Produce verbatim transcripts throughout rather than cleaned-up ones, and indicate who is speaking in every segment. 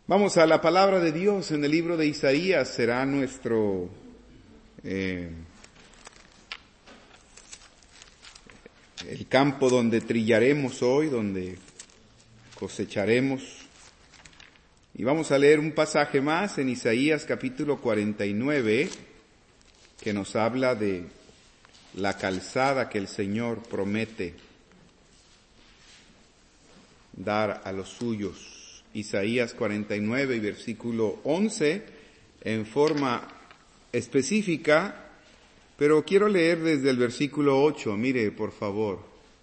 Speaker 1: Vamos a la palabra de Dios en el libro de Isaías, será nuestro eh, el campo donde trillaremos hoy, donde cosecharemos. Y vamos a leer un pasaje más en Isaías capítulo cuarenta y nueve, que nos habla de la calzada que el Señor promete dar a los suyos. Isaías cuarenta y nueve y versículo once en forma específica, pero quiero leer desde el versículo ocho, mire por favor.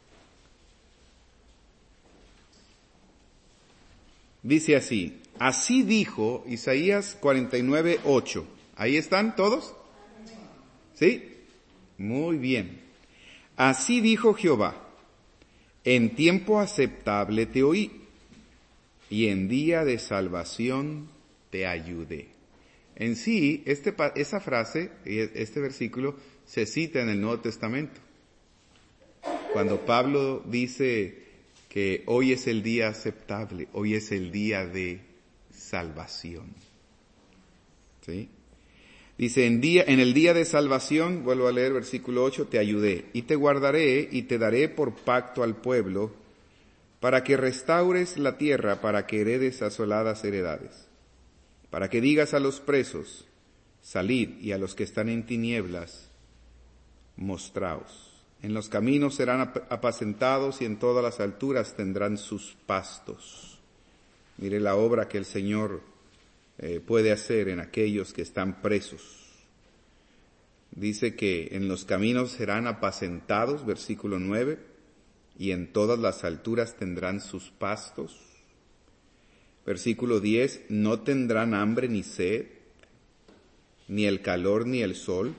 Speaker 1: Dice así, así dijo Isaías cuarenta y nueve, ocho. ¿Ahí están todos? ¿Sí? Muy bien. Así dijo Jehová, en tiempo aceptable te oí, y en día de salvación te ayudé. En sí, este, esa frase, este versículo, se cita en el Nuevo Testamento. Cuando Pablo dice que hoy es el día aceptable, hoy es el día de salvación. ¿Sí? Dice, en, día, en el día de salvación, vuelvo a leer versículo ocho, te ayudé, y te guardaré, y te daré por pacto al pueblo, para que restaures la tierra, para que heredes asoladas heredades, para que digas a los presos, salid, y a los que están en tinieblas, mostraos. En los caminos serán apacentados, y en todas las alturas tendrán sus pastos. Mire la obra que el Señor eh, puede hacer en aquellos que están presos. Dice que en los caminos serán apacentados, versículo nueve, y en todas las alturas tendrán sus pastos. Versículo diez, no tendrán hambre ni sed, ni el calor ni el sol.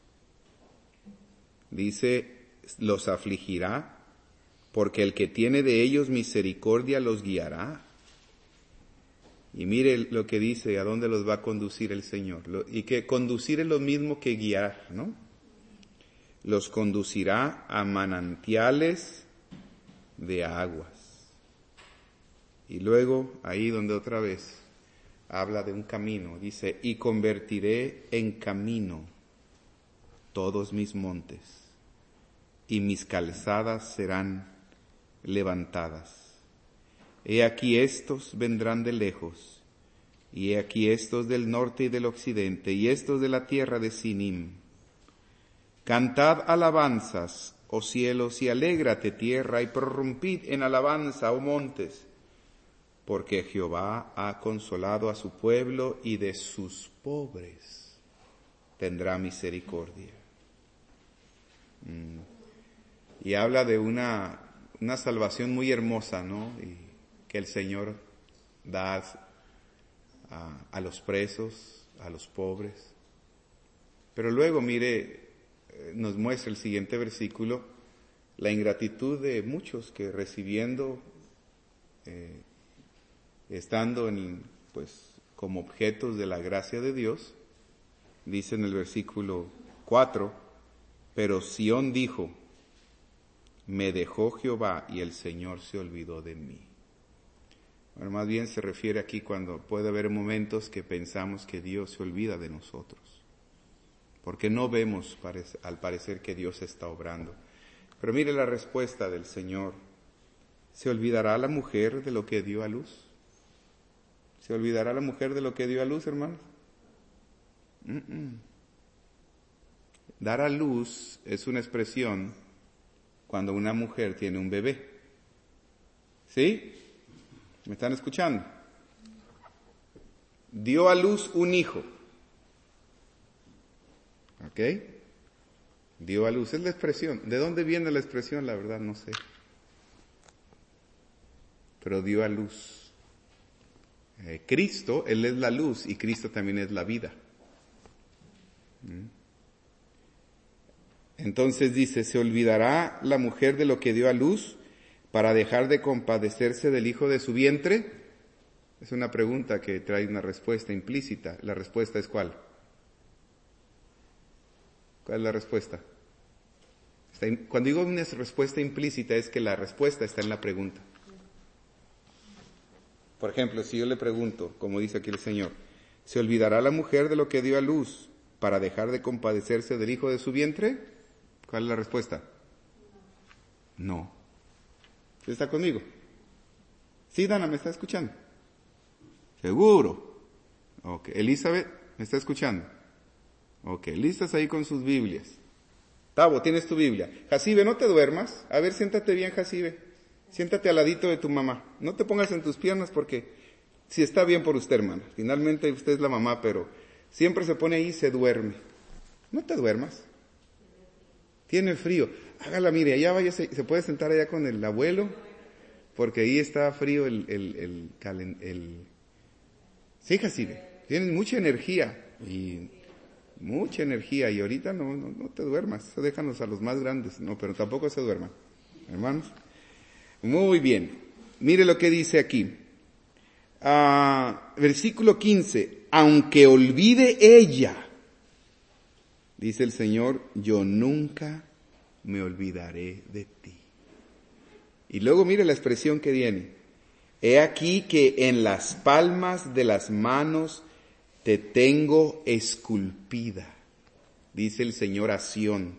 Speaker 1: Dice, los afligirá, porque el que tiene de ellos misericordia los guiará. Y mire lo que dice, a dónde los va a conducir el Señor. Y que conducir es lo mismo que guiar, ¿no? Los conducirá a manantiales de aguas. Y luego, ahí donde otra vez habla de un camino, dice, y convertiré en camino todos mis montes, y mis calzadas serán levantadas. He aquí estos vendrán de lejos, y he aquí estos del norte y del occidente, y estos de la tierra de Sinim. Cantad alabanzas, oh cielos, y alégrate tierra, y prorrumpid en alabanza, oh montes, porque Jehová ha consolado a su pueblo, y de sus pobres tendrá misericordia. Mm. Y habla de una, una salvación muy hermosa, ¿no? Y que el Señor da a, a los presos, a los pobres. Pero luego, mire, nos muestra el siguiente versículo, la ingratitud de muchos que recibiendo, eh, estando en, pues, como objetos de la gracia de Dios, dice en el versículo cuatro, pero Sión dijo, me dejó Jehová y el Señor se olvidó de mí. Bueno, más bien se refiere aquí cuando puede haber momentos que pensamos que Dios se olvida de nosotros, porque no vemos al parecer que Dios está obrando. Pero mire la respuesta del Señor. ¿Se olvidará la mujer de lo que dio a luz? ¿Se olvidará la mujer de lo que dio a luz, hermanos? Mm-mm. Dar a luz es una expresión cuando una mujer tiene un bebé. ¿Sí? ¿Me están escuchando? Dio a luz un hijo. ¿Ok? Dio a luz, es la expresión. ¿De dónde viene la expresión? La verdad no sé. Pero dio a luz. Eh, Cristo, Él es la luz y Cristo también es la vida. ¿Mm? Entonces dice, ¿se olvidará la mujer de lo que dio a luz para dejar de compadecerse del hijo de su vientre? Es una pregunta que trae una respuesta implícita. La respuesta es ¿cuál? ¿Cuál es la respuesta? Está in, cuando digo una respuesta implícita es que la respuesta está en la pregunta. Por ejemplo, si yo le pregunto, como dice aquí el Señor, ¿se olvidará la mujer de lo que dio a luz para dejar de compadecerse del hijo de su vientre? ¿Cuál es la respuesta? No. ¿Usted está conmigo? Sí, Dana, ¿me está escuchando? ¿Seguro? Ok. Elizabeth, ¿me está escuchando? Ok, listas ahí con sus Biblias. Tavo, ¿tienes tu Biblia? Jacibe, no te duermas. A ver, siéntate bien, Jacibe. Siéntate al ladito de tu mamá. No te pongas en tus piernas porque si está bien por usted, hermana. Finalmente usted es la mamá, pero siempre se pone ahí y se duerme. No te duermas. Tiene frío. Hágala, mire, allá vaya, se, se puede sentar allá con el abuelo, porque ahí está frío el, el, el, el, el... Sí, Jacibe, tienes mucha energía, y mucha energía, y ahorita no, no, no te duermas, eso déjanos a los más grandes, no, pero tampoco se duerman, hermanos. Muy bien, mire lo que dice aquí, ah, versículo quince, aunque olvide ella, dice el Señor, yo nunca me olvidaré de ti. Y luego mire la expresión que viene. He aquí que en las palmas de las manos te tengo esculpida, dice el Señor a Sión.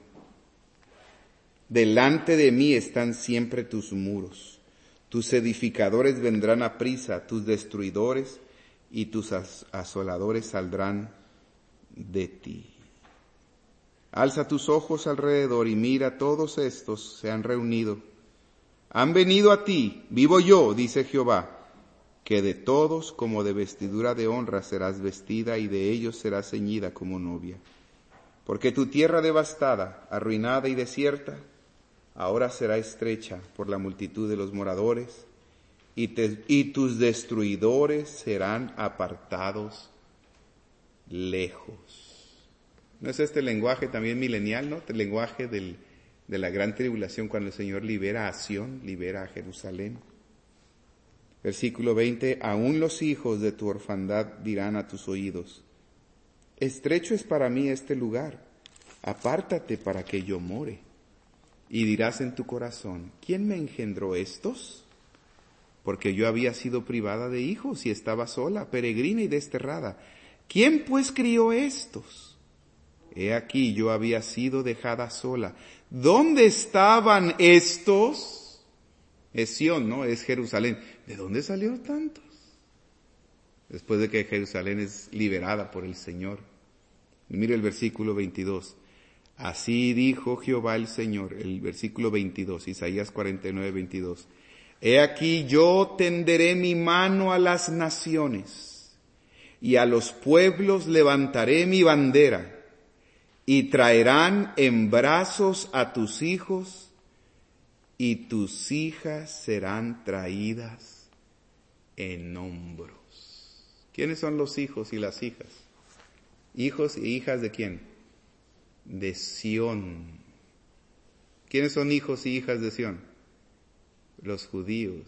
Speaker 1: Delante de mí están siempre tus muros. Tus edificadores vendrán a prisa, tus destruidores y tus asoladores saldrán de ti. Alza tus ojos alrededor y mira, todos estos se han reunido. Han venido a ti, vivo yo, dice Jehová, que de todos como de vestidura de honra serás vestida y de ellos serás ceñida como novia. Porque tu tierra devastada, arruinada y desierta, ahora será estrecha por la multitud de los moradores y, te, y tus destruidores serán apartados lejos. ¿No es este lenguaje también milenial, no? El lenguaje del, de la gran tribulación cuando el Señor libera a Sión, libera a Jerusalén. Versículo veinte, aún los hijos de tu orfandad dirán a tus oídos, estrecho es para mí este lugar, apártate para que yo more. Y dirás en tu corazón, ¿quién me engendró estos? Porque yo había sido privada de hijos y estaba sola, peregrina y desterrada. ¿Quién pues crió estos? He aquí yo había sido dejada sola. ¿Dónde estaban estos? Es Sión, ¿no? Es Jerusalén. ¿De dónde salieron tantos? Después de que Jerusalén es liberada por el Señor. Y mire el versículo veintidós. Así dijo Jehová el Señor, el versículo veintidós, Isaías cuarenta y nueve, veintidós. He aquí yo tenderé mi mano a las naciones y a los pueblos levantaré mi bandera. Y traerán en brazos a tus hijos, y tus hijas serán traídas en hombros. ¿Quiénes son los hijos y las hijas? ¿Hijos y hijas de quién? De Sión. ¿Quiénes son hijos y hijas de Sión? Los judíos.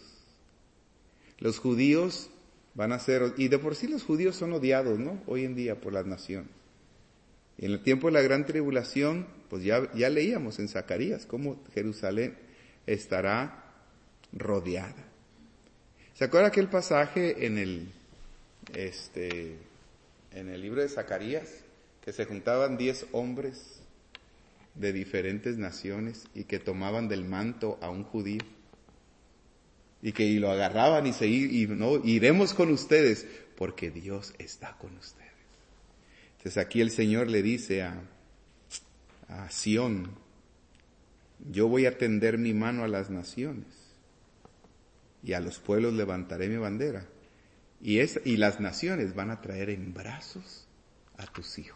Speaker 1: Los judíos van a ser, y de por sí los judíos son odiados, ¿no? Hoy en día por las naciones. En el tiempo de la gran tribulación, pues ya, ya leíamos en Zacarías cómo Jerusalén estará rodeada. ¿Se acuerda aquel pasaje en el, este, en el libro de Zacarías? Que se juntaban diez hombres de diferentes naciones y que tomaban del manto a un judío. Y que y lo agarraban y se y no, iremos con ustedes porque Dios está con ustedes. Entonces aquí el Señor le dice a, a Sión, yo voy a tender mi mano a las naciones y a los pueblos levantaré mi bandera. Y, es, y las naciones van a traer en brazos a tus hijos.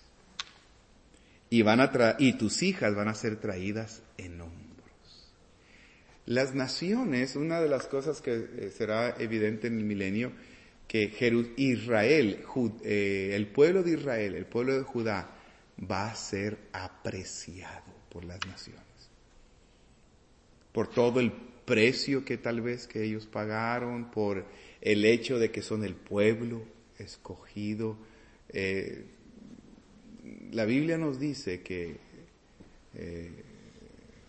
Speaker 1: Y, van a tra- y tus hijas van a ser traídas en hombros. Las naciones, una de las cosas que eh, será evidente en el milenio, que Israel, eh, el pueblo de Israel, el pueblo de Judá, va a ser apreciado por las naciones. Por todo el precio que tal vez que ellos pagaron, por el hecho de que son el pueblo escogido. Eh, la Biblia nos dice que eh,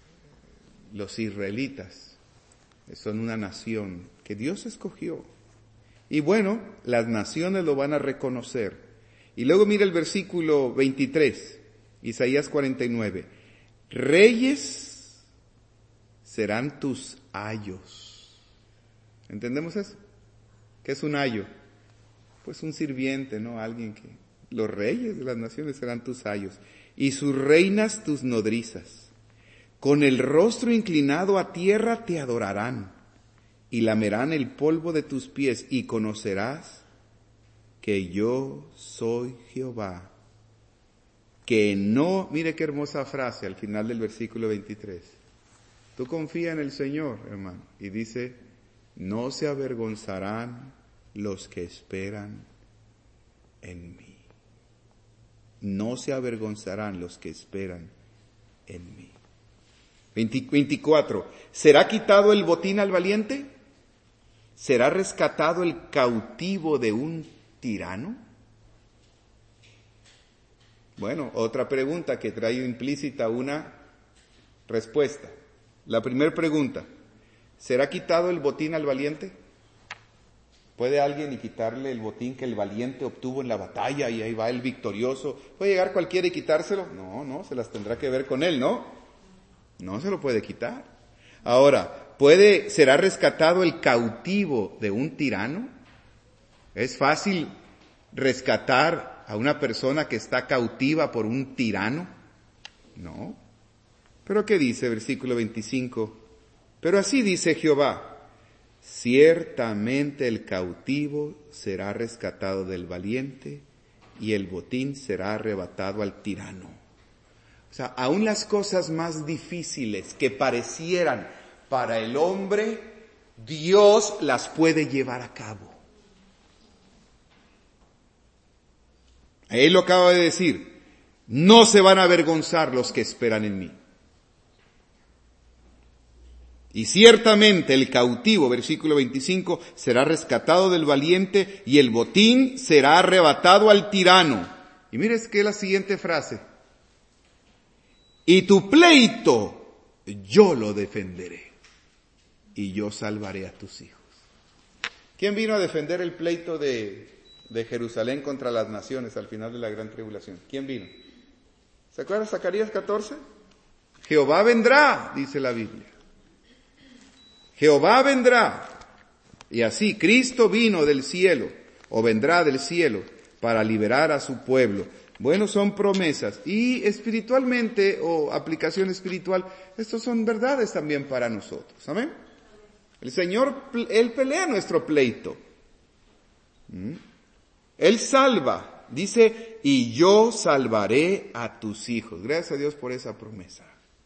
Speaker 1: los israelitas son una nación que Dios escogió. Y bueno, las naciones lo van a reconocer. Y luego mira el versículo veintitrés, Isaías cuarenta y nueve. Reyes serán tus ayos. ¿Entendemos eso? ¿Qué es un ayo? Pues un sirviente, ¿no? Alguien que... Los reyes de las naciones serán tus ayos, y sus reinas tus nodrizas. Con el rostro inclinado a tierra te adorarán, y lamerán el polvo de tus pies, y conocerás que yo soy Jehová. Que no, mire qué hermosa frase al final del versículo veintitrés. Tú confía en el Señor, hermano, y dice, no se avergonzarán los que esperan en mí. No se avergonzarán los que esperan en mí. veinticuatro. ¿Será quitado el botín al valiente? ¿Será rescatado el cautivo de un tirano? Bueno, otra pregunta que trae implícita una respuesta. La primera pregunta, ¿será quitado el botín al valiente? ¿Puede alguien y quitarle el botín que el valiente obtuvo en la batalla y ahí va el victorioso? ¿Puede llegar cualquiera y quitárselo? No, no, se las tendrá que ver con él, ¿no? No se lo puede quitar. Ahora, ¿puede, será rescatado el cautivo de un tirano? ¿Es fácil rescatar a una persona que está cautiva por un tirano? No. ¿Pero qué dice versículo veinticinco? Pero así dice Jehová. Ciertamente el cautivo será rescatado del valiente y el botín será arrebatado al tirano. O sea, aún las cosas más difíciles que parecieran para el hombre, Dios las puede llevar a cabo. Él lo acaba de decir, no se van a avergonzar los que esperan en mí. Y ciertamente el cautivo, versículo veinticinco, será rescatado del valiente y el botín será arrebatado al tirano. Y mires que es la siguiente frase. Y tu pleito yo lo defenderé y yo salvaré a tus hijos. ¿Quién vino a defender el pleito de, de Jerusalén contra las naciones al final de la gran tribulación? ¿Quién vino? ¿Se acuerdan Zacarías catorce? Jehová vendrá, dice la Biblia. Jehová vendrá. Y así Cristo vino del cielo, o vendrá del cielo, para liberar a su pueblo. Bueno, son promesas. Y espiritualmente, o aplicación espiritual, estos son verdades también para nosotros. ¿Amén? El Señor, Él pelea nuestro pleito. ¿Mm? Él salva. Dice, y yo salvaré a tus hijos. Gracias a Dios por esa promesa.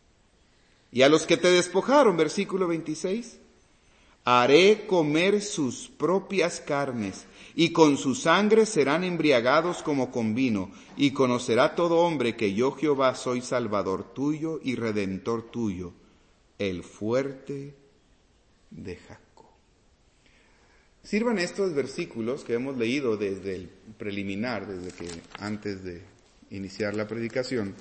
Speaker 1: Y a los que te despojaron, versículo veintiséis, haré comer sus propias carnes, y con su sangre serán embriagados como con vino, y conocerá todo hombre que yo Jehová soy Salvador tuyo y Redentor tuyo, el fuerte de Jacob. Sirvan estos versículos que hemos leído desde el preliminar, desde que antes de iniciar la predicación,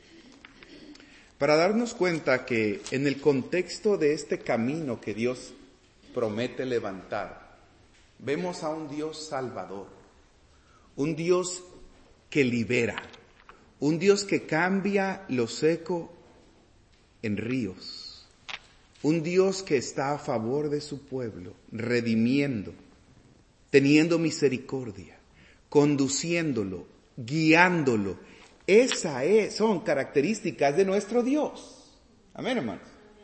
Speaker 1: para darnos cuenta que en el contexto de este camino que Dios promete levantar, vemos a un Dios salvador, un Dios que libera, un Dios que cambia lo seco en ríos, un Dios que está a favor de su pueblo, redimiendo, teniendo misericordia, conduciéndolo, guiándolo. Esa es, son características de nuestro Dios. Amén, hermanos.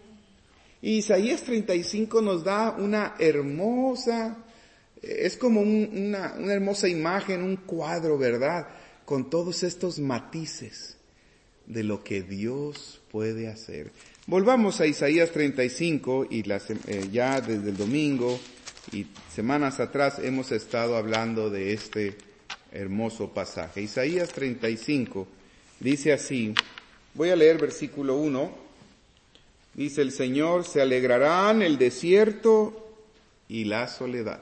Speaker 1: Y Isaías treinta y cinco nos da una hermosa, es como un, una, una hermosa imagen, un cuadro, ¿verdad? Con todos estos matices de lo que Dios puede hacer. Volvamos a Isaías treinta y cinco y las, eh, ya desde el domingo y semanas atrás hemos estado hablando de este hermoso pasaje. Isaías treinta y cinco dice así, voy a leer versículo uno. Dice el Señor, se alegrarán el desierto y la soledad.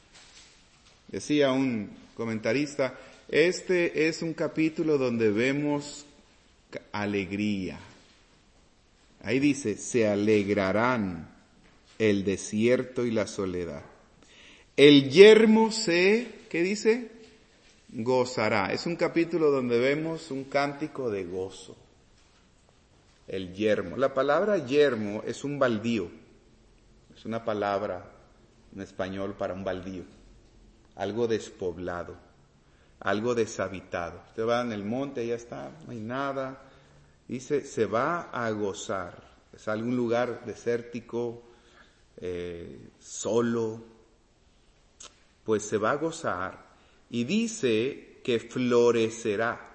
Speaker 1: Decía un comentarista, este es un capítulo donde vemos alegría. Ahí dice, se alegrarán el desierto y la soledad. El yermo se, ¿qué dice? Gozará. Es un capítulo donde vemos un cántico de gozo. El yermo. La palabra yermo es un baldío. Es una palabra en español para un baldío. Algo despoblado. Algo deshabitado. Usted va en el monte, ya está, no hay nada. Dice, se va a gozar. Es algún lugar desértico, eh, solo. Pues se va a gozar. Y dice que florecerá.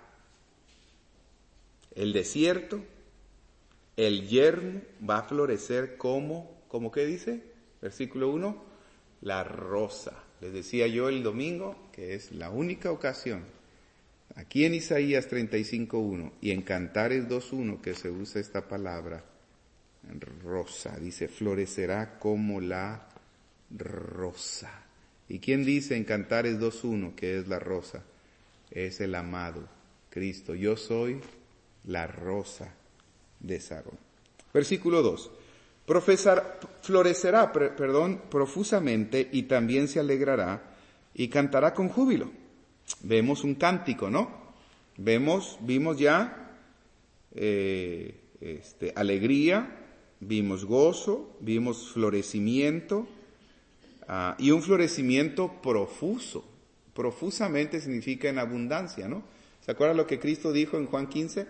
Speaker 1: El desierto, el yermo va a florecer como, ¿cómo qué dice? Versículo uno, la rosa. Les decía yo el domingo que es la única ocasión, aquí en Isaías treinta y cinco uno y en Cantares dos uno que se usa esta palabra, rosa. Dice, florecerá como la rosa. ¿Y quién dice en Cantares dos uno que es la rosa? Es el amado Cristo. Yo soy la rosa de Sarón. Versículo dos. Profesar, florecerá, perdón, profusamente y también se alegrará y cantará con júbilo. Vemos un cántico, ¿no? Vemos, vimos ya eh, este, alegría, vimos gozo, vimos florecimiento uh, y un florecimiento profuso. Profusamente significa en abundancia, ¿no? ¿Se acuerdan lo que Cristo dijo en Juan quince?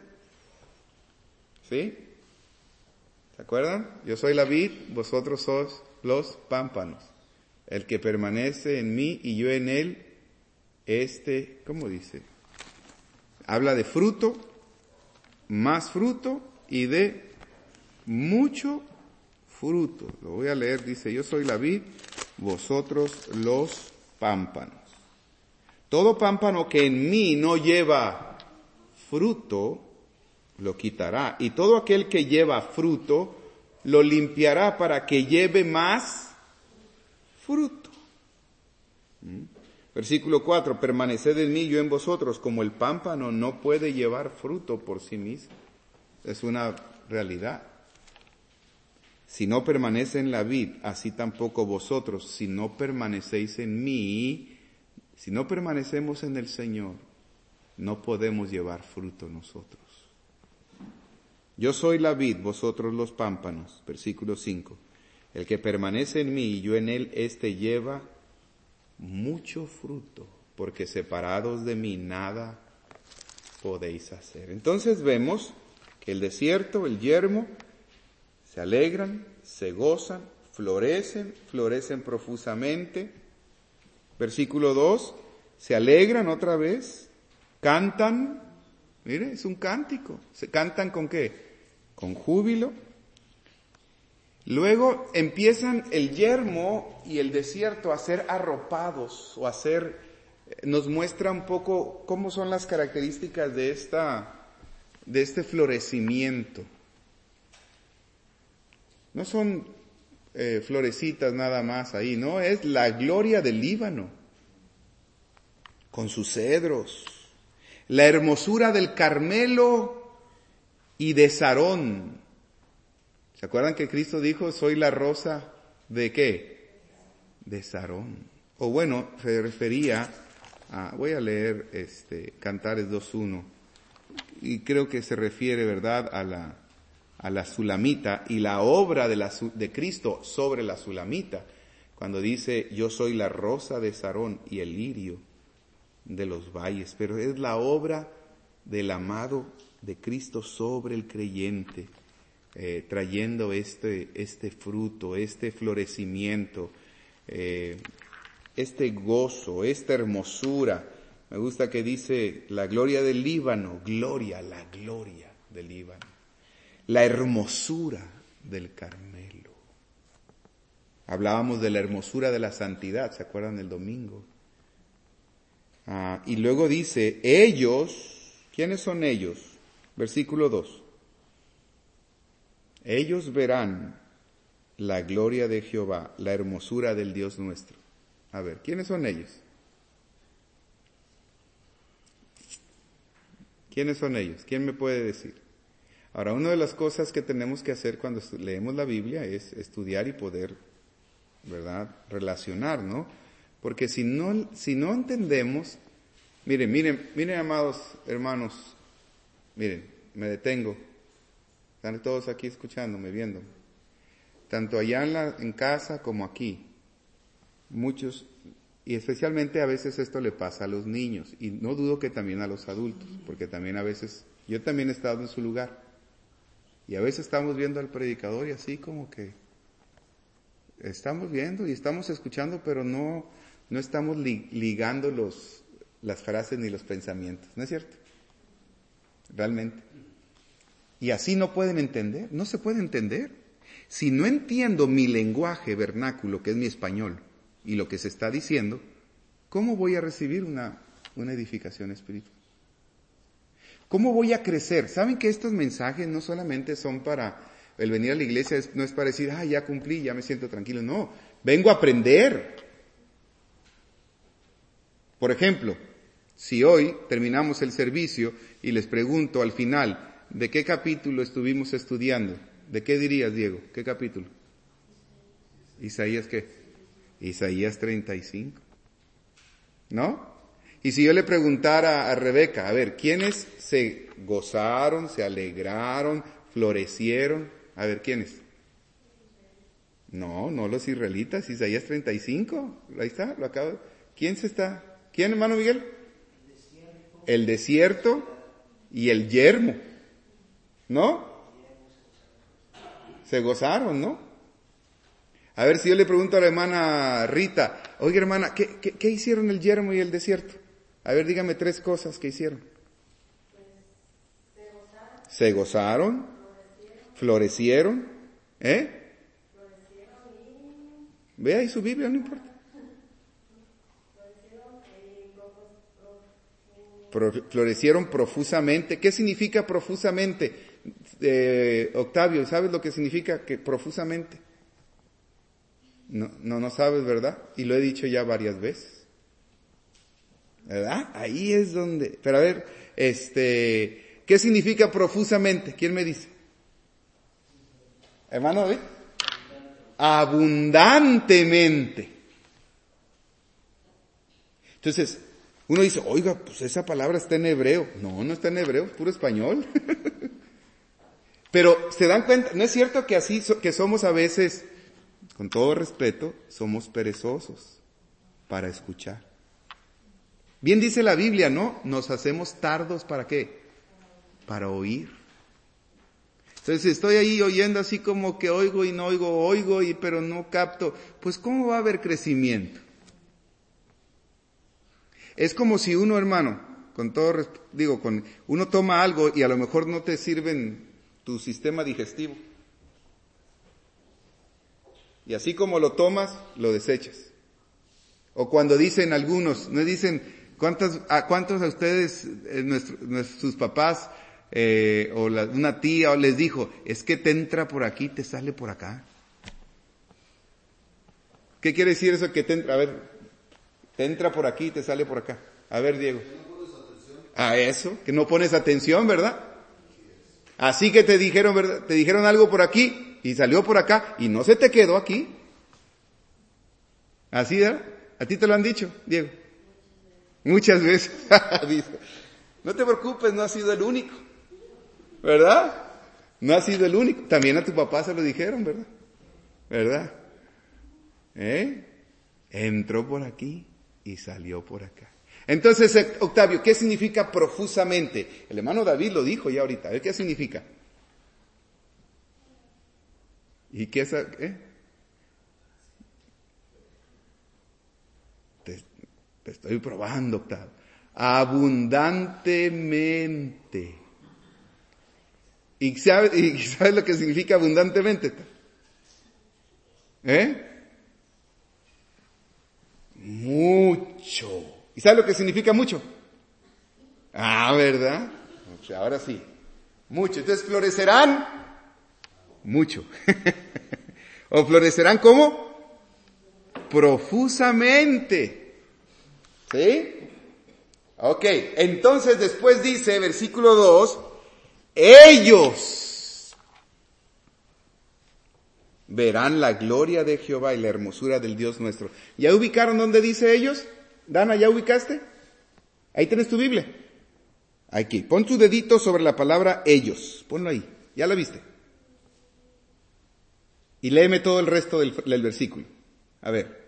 Speaker 1: ¿Sí? ¿Se acuerdan? Yo soy la vid, vosotros sois los pámpanos. El que permanece en mí y yo en él, este, ¿cómo dice? Habla de fruto, más fruto y de mucho fruto. Lo voy a leer, dice, yo soy la vid, vosotros los pámpanos. Todo pámpano que en mí no lleva fruto, lo quitará, y todo aquel que lleva fruto, lo limpiará para que lleve más fruto. ¿Mm? Versículo cuatro, permaneced en mí, yo en vosotros, como el pámpano no puede llevar fruto por sí mismo. Es una realidad. Si no permanece en la vid, así tampoco vosotros, si no permanecéis en mí, si no permanecemos en el Señor, no podemos llevar fruto nosotros. Yo soy la vid, vosotros los pámpanos. Versículo cinco. El que permanece en mí y yo en él, éste lleva mucho fruto, porque separados de mí nada podéis hacer. Entonces vemos que el desierto, el yermo, se alegran, se gozan, florecen, florecen profusamente. Versículo dos, se alegran otra vez, cantan, mire, es un cántico. ¿Se cantan con qué? Con júbilo. Luego empiezan el yermo y el desierto a ser arropados o a ser, nos muestra un poco cómo son las características de esta, de este florecimiento. No son eh, florecitas nada más ahí, no, es la gloria del Líbano, con sus cedros, la hermosura del Carmelo y de Sarón. ¿Se acuerdan que Cristo dijo, soy la rosa de qué? De Sarón. O bueno, se refería a, voy a leer este Cantares dos uno, y creo que se refiere, ¿verdad?, a la, a la sulamita y la obra de, la, de Cristo sobre la sulamita, cuando dice, yo soy la rosa de Sarón y el lirio de los valles, pero es la obra del amado de Cristo sobre el creyente, eh, trayendo este, este fruto, este florecimiento, eh, este gozo, esta hermosura. Me gusta que dice la gloria del Líbano, gloria, la gloria del Líbano, la hermosura del Carmelo. Hablábamos de la hermosura de la santidad, ¿se acuerdan del domingo? Ah, y luego dice, ellos, ¿quiénes son ellos? Versículo dos. Ellos verán la gloria de Jehová, la hermosura del Dios nuestro. A ver, ¿quiénes son ellos? ¿Quiénes son ellos? ¿Quién me puede decir? Ahora, una de las cosas que tenemos que hacer cuando leemos la Biblia es estudiar y poder, ¿verdad?, relacionar, ¿no? Porque si no, si no entendemos, miren, miren, miren, amados hermanos, miren, me detengo. Están todos aquí escuchándome, viéndome. Tanto allá en, la, en casa como aquí. Muchos, y especialmente a veces esto le pasa a los niños, y no dudo que también a los adultos, porque también a veces, yo también he estado en su lugar, y a veces estamos viendo al predicador y así como que estamos viendo y estamos escuchando, pero no, no estamos li, ligando los, las frases ni los pensamientos, ¿no es cierto? Realmente. Y así no pueden entender, no se puede entender. Si no entiendo mi lenguaje vernáculo, que es mi español, y lo que se está diciendo, ¿cómo voy a recibir una, una edificación espiritual? ¿Cómo voy a crecer? ¿Saben que estos mensajes no solamente son para el venir a la iglesia, es, no es para decir, ah, ya cumplí, ya me siento tranquilo? No, vengo a aprender. Por ejemplo, si hoy terminamos el servicio y les pregunto al final, ¿de qué capítulo estuvimos estudiando? ¿De qué dirías, Diego? ¿Qué capítulo? ¿Isaías qué? Isaías treinta y cinco. ¿No? Y si yo le preguntara a Rebeca, a ver, ¿quiénes se gozaron, se alegraron, florecieron? A ver, ¿quiénes? No, no los israelitas, Isaías treinta y cinco. Ahí está, lo acabo. ¿Quién se está? ¿Quién, hermano Miguel? El desierto y el yermo. ¿No? Se gozaron, ¿no? A ver si yo le pregunto a la hermana Rita, oiga hermana, ¿qué, qué, qué hicieron el yermo y el desierto? A ver, dígame tres cosas que hicieron. Se gozaron, florecieron, ¿eh? Ve ahí su Biblia, no importa. Pro, florecieron profusamente. ¿Qué significa profusamente? Eh, Octavio, ¿sabes lo que significa que profusamente? No, no, no sabes, ¿verdad? Y lo he dicho ya varias veces. ¿Verdad? Ahí es donde... Pero a ver, este... ¿qué significa profusamente? ¿Quién me dice? Hermano David. Abundantemente. Entonces, uno dice, oiga, pues esa palabra está en hebreo. No, no está en hebreo, es puro español. Pero, ¿se dan cuenta? ¿No es cierto que así, so, que somos a veces... Con todo respeto, somos perezosos para escuchar. Bien dice la Biblia, ¿no? Nos hacemos tardos ¿para qué? Para oír. Entonces, si estoy ahí oyendo así como que oigo y no oigo, oigo y pero no capto, pues ¿cómo va a haber crecimiento? Es como si uno, hermano, con todo respeto, digo, con, uno toma algo y a lo mejor no te sirven tu sistema digestivo. Y así como lo tomas, lo desechas. O cuando dicen algunos, no dicen, ¿cuántos a, cuántos a ustedes, eh, nuestro, nuestros, sus papás, eh, o la, una tía, o les dijo, es que te entra por aquí, te sale por acá? ¿Qué quiere decir eso que te entra? A ver, te entra por aquí, te sale por acá. A ver, Diego. A eso, que no pones atención, ¿verdad? Así que te dijeron, ¿verdad? Te dijeron algo por aquí, y salió por acá, y no se te quedó aquí. Así, ¿verdad? ¿A ti te lo han dicho, Diego? Muchas veces. No te preocupes, no has sido el único. ¿Verdad? No has sido el único. También a tu papá se lo dijeron, ¿verdad? ¿Verdad? ¿Eh? Entró por aquí y salió por acá. Entonces, Octavio, ¿qué significa profusamente? El hermano David lo dijo ya ahorita. A ver, ¿qué significa? ¿Y qué es? ¿Eh? Te, te estoy probando, Octavio. Abundantemente. ¿Y sabes, ¿Y sabes lo que significa abundantemente? ¿Eh? Mucho. ¿Y sabes lo que significa mucho? Ah, ¿verdad? Ahora sí. Mucho. Entonces florecerán mucho. ¿O florecerán cómo? Profusamente. ¿Sí? Ok. Entonces después dice, versículo dos, ellos. verán la gloria de Jehová y la hermosura del Dios nuestro. ¿Ya ubicaron dónde dice ellos? Dana, ¿ya ubicaste? Ahí tienes tu Biblia. Aquí, pon tu dedito sobre la palabra ellos. Ponlo ahí. ¿Ya la viste? Y léeme todo el resto del, del versículo. A ver.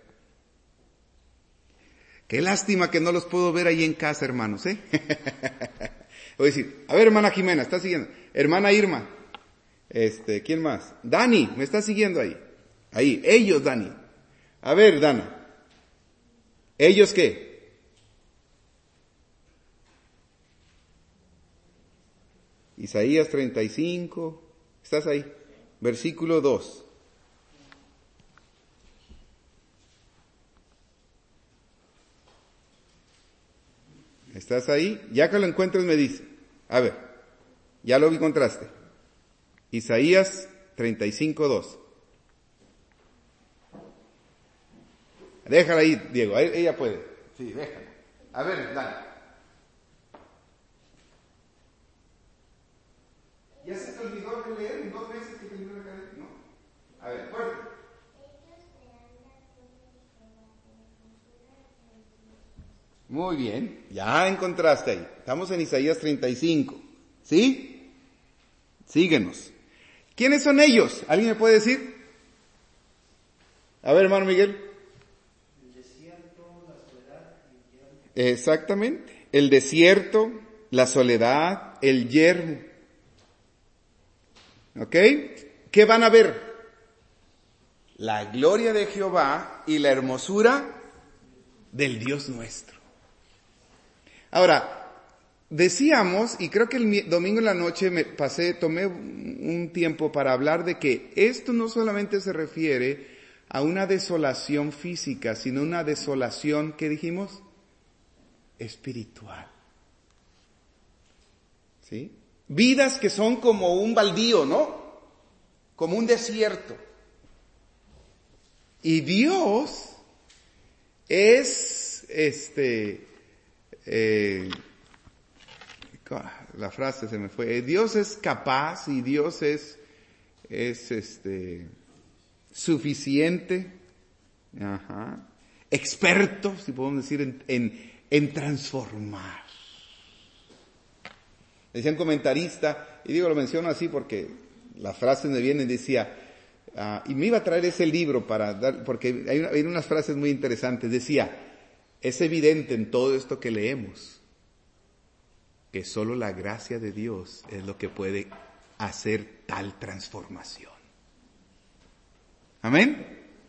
Speaker 1: Qué lástima que no los puedo ver ahí en casa, hermanos, ¿eh? Voy a decir, a ver, hermana Jimena, ¿está siguiendo? Hermana Irma. Este, ¿quién más? Dani, ¿me está siguiendo ahí? Ahí, ellos, Dani. A ver, Dana. ¿Ellos qué? Isaías treinta y cinco. ¿Estás ahí? Versículo dos. ¿Estás ahí? Ya que lo encuentres me dice. A ver, ya lo encontraste. Isaías treinta y cinco, dos. Déjala ahí, Diego, ella puede. Sí, déjala. A ver, dale. ¿Ya se te olvidó de leer en dos meses que te olvidó la cadena? No. A ver, fuerte. Muy bien, ya encontraste ahí. Estamos en Isaías treinta y cinco. ¿Sí? Síguenos. ¿Quiénes son ellos? ¿Alguien me puede decir? A ver, hermano Miguel.
Speaker 2: El desierto, la soledad y el yermo.
Speaker 1: Exactamente. El desierto, la soledad, el yermo. ¿Ok? ¿Qué van a ver? La gloria de Jehová y la hermosura del Dios nuestro. Ahora, decíamos, y creo que el domingo en la noche me pasé, tomé un tiempo para hablar de que esto no solamente se refiere a una desolación física, sino una desolación, ¿qué dijimos? Espiritual. ¿Sí? Vidas que son como un baldío, ¿no? Como un desierto. Y Dios es, este, eh, la frase se me fue, Dios es capaz y Dios es, es este, suficiente, ajá, experto, si podemos decir, en, en, en transformar. Decía un comentarista, y digo, lo menciono así porque las frases me vienen, decía, uh, y me iba a traer ese libro para dar, porque hay, hay unas frases muy interesantes, decía, es evidente en todo esto que leemos, que solo la gracia de Dios es lo que puede hacer tal transformación. ¿Amén?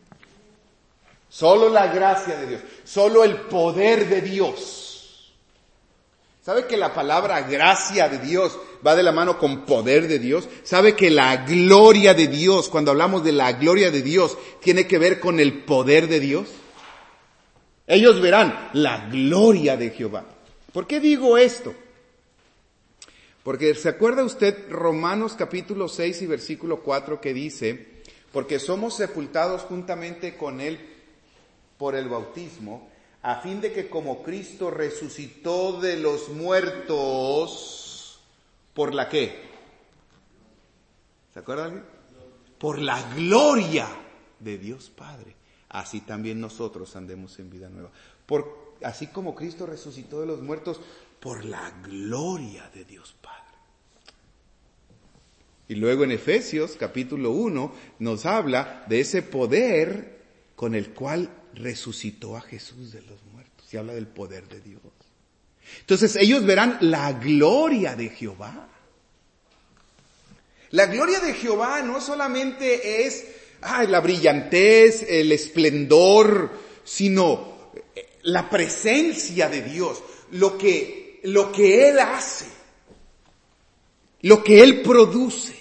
Speaker 1: Solo la gracia de Dios, solo el poder de Dios. ¿Sabe que la palabra gracia de Dios va de la mano con poder de Dios? ¿Sabe que la gloria de Dios, cuando hablamos de la gloria de Dios, tiene que ver con el poder de Dios? Ellos verán la gloria de Jehová. ¿Por qué digo esto? Porque ¿se acuerda usted Romanos capítulo seis y versículo cuatro que dice, porque somos sepultados juntamente con Él por el bautismo, a fin de que como Cristo resucitó de los muertos, ¿por la qué? ¿Se acuerda alguien? Por la gloria de Dios Padre. Así también nosotros andemos en vida nueva. Por, así como Cristo resucitó de los muertos, por la gloria de Dios Padre. Y luego en Efesios capítulo uno nos habla de ese poder con el cual resucitó a Jesús de los muertos. Y habla del poder de Dios. Entonces ellos verán la gloria de Jehová. La gloria de Jehová no solamente es ah, la brillantez, el esplendor, sino la presencia de Dios, lo que, lo que Él hace, lo que Él produce.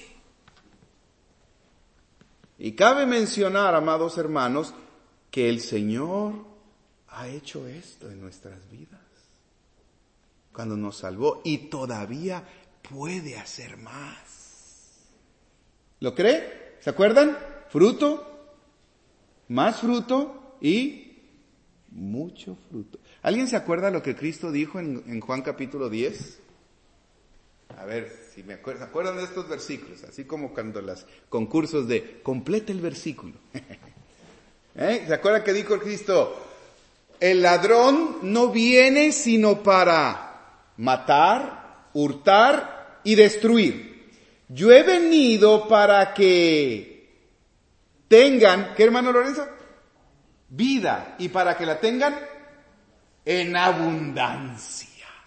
Speaker 1: Y cabe mencionar, amados hermanos, que el Señor ha hecho esto en nuestras vidas, cuando nos salvó, y todavía puede hacer más. ¿Lo cree? ¿Se acuerdan? Fruto, más fruto y mucho fruto. ¿Alguien se acuerda lo que Cristo dijo en, en Juan capítulo diez? A ver si me acuerdan, ¿se acuerdan de estos versículos? Así como cuando los concursos de completa el versículo. ¿Eh? ¿Se acuerdan que dijo el Cristo? El ladrón no viene sino para matar, hurtar y destruir. Yo he venido para que tengan, ¿qué hermano Lorenzo? Vida, y para que la tengan en abundancia.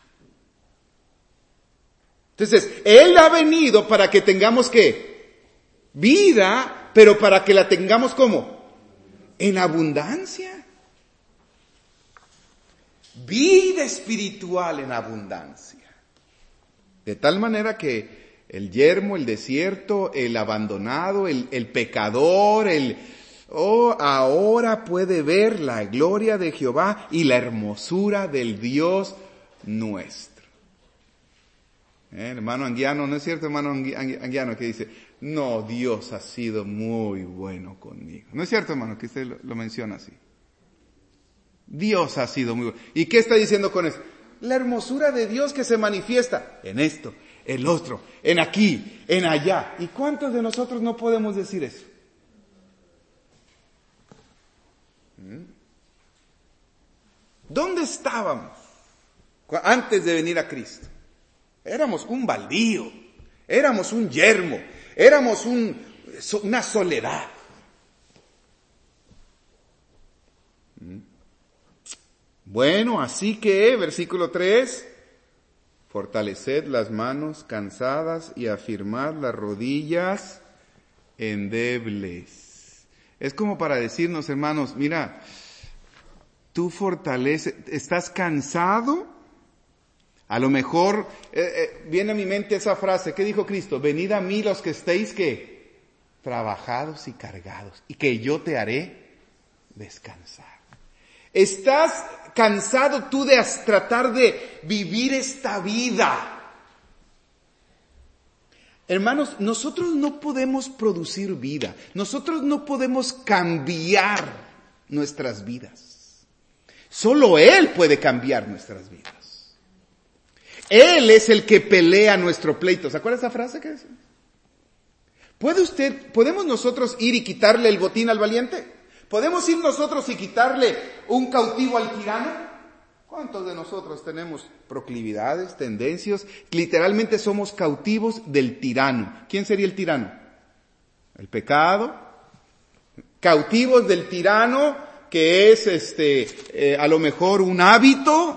Speaker 1: Entonces, Él ha venido para que tengamos ¿qué? Vida, pero para que la tengamos ¿cómo? En abundancia. Vida espiritual en abundancia. De tal manera que el yermo, el desierto, el abandonado, el, el pecador, el... Oh, ahora puede ver la gloria de Jehová y la hermosura del Dios nuestro. ¿Eh, hermano Anguiano? ¿No es cierto, hermano Anguiano, que dice, no, Dios ha sido muy bueno conmigo? ¿No es cierto, hermano, que usted lo, lo menciona así? Dios ha sido muy bueno. ¿Y qué está diciendo con eso? La hermosura de Dios que se manifiesta en esto, el otro, en aquí, en allá. ¿Y cuántos de nosotros no podemos decir eso? ¿Dónde estábamos antes de venir a Cristo? Éramos un baldío, éramos un yermo, éramos un, una soledad. Bueno, así que, versículo tres, fortaleced las manos cansadas y afirmad las rodillas endebles. Es como para decirnos, hermanos, mira, tú fortaleces, estás cansado. A lo mejor eh, eh, viene a mi mente esa frase, ¿qué dijo Cristo? Venid a mí los que estéis, ¿qué? Trabajados y cargados, y que yo te haré descansar. ¿Estás cansado tú de tratar de vivir esta vida? Hermanos, nosotros no podemos producir vida. Nosotros no podemos cambiar nuestras vidas. Solo Él puede cambiar nuestras vidas. Él es el que pelea nuestro pleito. ¿Se acuerda esa frase que dice? ¿Puede usted, podemos nosotros ir y quitarle el botín al valiente? ¿Podemos ir nosotros y quitarle un cautivo al tirano? ¿Cuántos de nosotros tenemos proclividades, tendencias? Literalmente somos cautivos del tirano. ¿Quién sería el tirano? El pecado. Cautivos del tirano, que es este, eh, a lo mejor un hábito.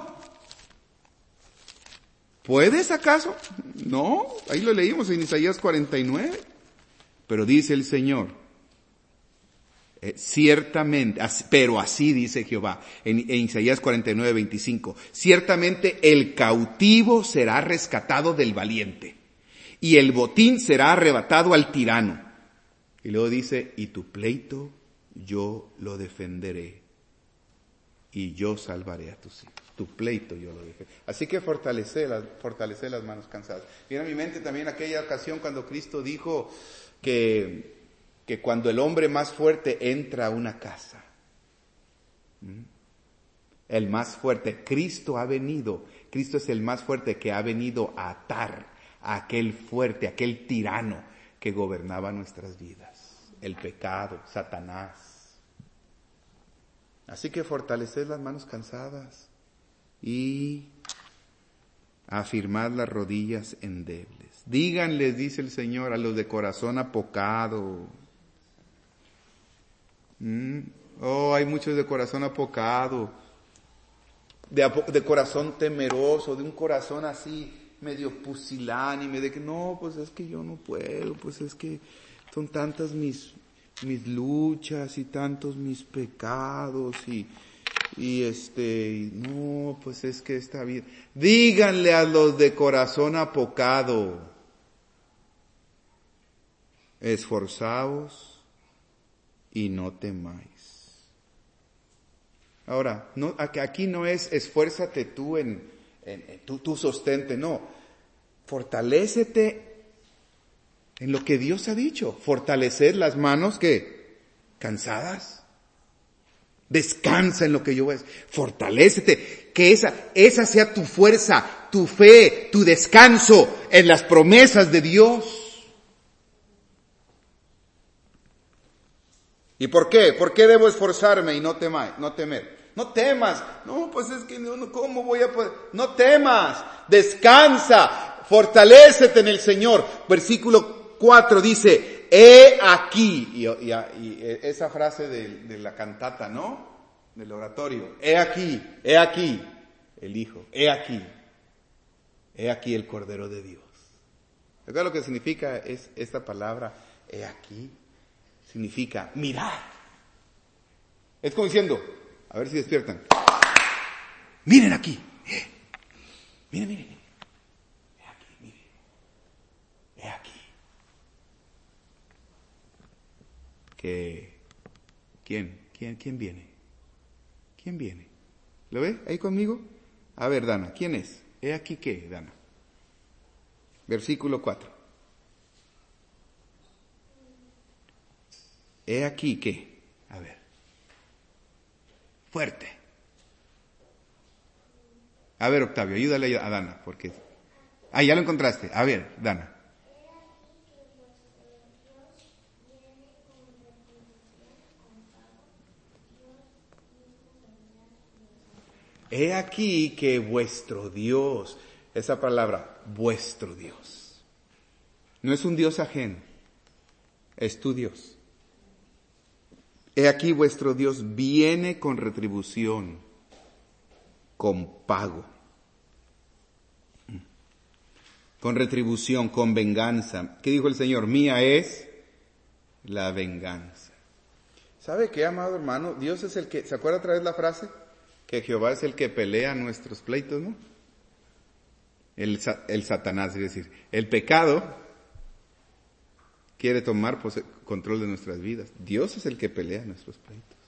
Speaker 1: ¿Puedes acaso? No, ahí lo leímos en Isaías cuarenta y nueve. Pero dice el Señor, Eh, ciertamente, pero así dice Jehová, en, en Isaías cuarenta y nueve, veinticinco, ciertamente el cautivo será rescatado del valiente, y el botín será arrebatado al tirano. Y luego dice, y tu pleito yo lo defenderé, y yo salvaré a tus hijos. Tu pleito yo lo defenderé. Así que fortalece las, fortalece las manos cansadas. Viene a mi mente también aquella ocasión cuando Cristo dijo que que cuando el hombre más fuerte entra a una casa, el más fuerte, Cristo ha venido, Cristo es el más fuerte que ha venido a atar a aquel fuerte, aquel tirano que gobernaba nuestras vidas, el pecado, Satanás. Así que fortaleced las manos cansadas y afirmad las rodillas endebles. Díganles, dice el Señor, a los de corazón apocado. Mm. Oh, hay muchos de corazón apocado, de, de corazón temeroso, de un corazón así medio pusilánime, de que no, pues es que yo no puedo, pues es que son tantas mis, mis luchas y tantos mis pecados y, y este, no, pues es que esta vida. Díganle a los de corazón apocado, esforzaos y no temáis. Ahora, no, aquí no es esfuérzate tú en, en, en tú, tú sostente, no. Fortalécete en lo que Dios ha dicho. Fortalecer las manos que cansadas. Descansa en lo que yo voy a decir. Fortalécete, que esa, esa sea tu fuerza, tu tu fe, tu descanso en las promesas de Dios. ¿Y por qué? ¿Por qué debo esforzarme y no temer? No temer. No temas. No, pues es que no, ¿cómo voy a poder? No temas. Descansa. Fortalécete en el Señor. Versículo cuatro dice, he aquí. Y, y, y esa frase de, de la cantata, ¿no? Del oratorio. He aquí, he aquí el Hijo. He aquí. He aquí el Cordero de Dios. ¿Sabes lo que significa es esta palabra? He aquí. Significa mirar. Es como diciendo, a ver si despiertan. Miren aquí. Eh, miren, miren. He aquí, miren. He aquí. Que, ¿quién? ¿Quién? ¿Quién viene? ¿Quién viene? ¿Lo ve ahí conmigo? A ver, Dana, ¿quién es? He aquí qué, Dana. Versículo cuatro. He aquí qué. A ver. Fuerte. A ver, Octavio, ayúdale a Dana, porque... Ah, ya lo encontraste. A ver, Dana. He aquí que vuestro Dios, esa palabra, vuestro Dios, no es un Dios ajeno, es tu Dios. He aquí vuestro Dios viene con retribución, con pago, con retribución, con venganza. ¿Qué dijo el Señor? Mía es la venganza. ¿Sabe qué, amado hermano? Dios es el que, ¿se acuerda otra vez la frase? Que Jehová es el que pelea nuestros pleitos, ¿no? El, el Satanás, es decir, el pecado quiere tomar pose- control de nuestras vidas. Dios es el que pelea nuestros pleitos.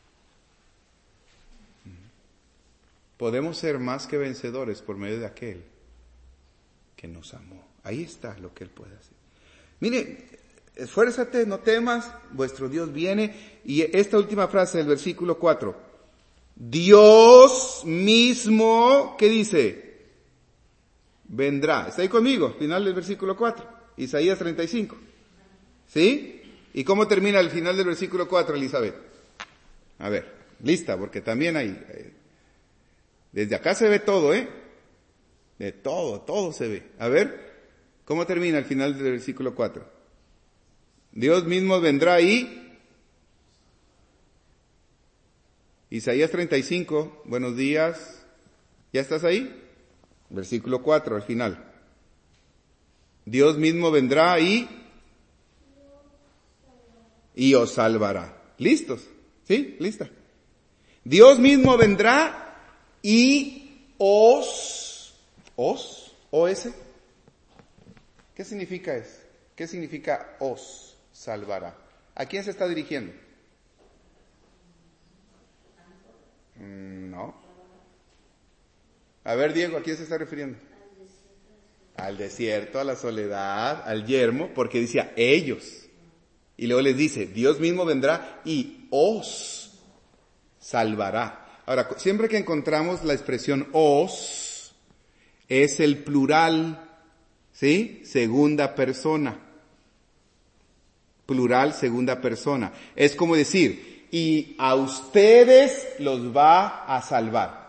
Speaker 1: Podemos ser más que vencedores por medio de aquel que nos amó. Ahí está lo que Él puede hacer. Mire, esfuérzate, no temas, vuestro Dios viene. Y esta última frase del versículo cuatro. Dios mismo, ¿qué dice? Vendrá. ¿Está ahí conmigo? Final del versículo cuatro. Isaías treinta y cinco. ¿Sí? ¿Y cómo termina el final del versículo cuatro, Elizabeth? A ver, lista, porque también hay... Eh, desde acá se ve todo, ¿eh? De todo, todo se ve. A ver, ¿cómo termina el final del versículo cuatro? Dios mismo vendrá y... Isaías treinta y cinco, buenos días. ¿Ya estás ahí? Versículo cuatro, al final. Dios mismo vendrá y... y os salvará. ¿Listos? ¿Sí? ¿Lista? Dios mismo vendrá y os... ¿Os? ¿O-S? ¿Qué significa eso? ¿Qué significa os salvará? ¿A quién se está dirigiendo? No. A ver, Diego, ¿a quién se está refiriendo? Al desierto, a la soledad, al yermo, porque decía ellos. Y luego les dice, Dios mismo vendrá y os salvará. Ahora, siempre que encontramos la expresión os, es el plural, ¿sí? Segunda persona. Plural, segunda persona. Es como decir, y a ustedes los va a salvar.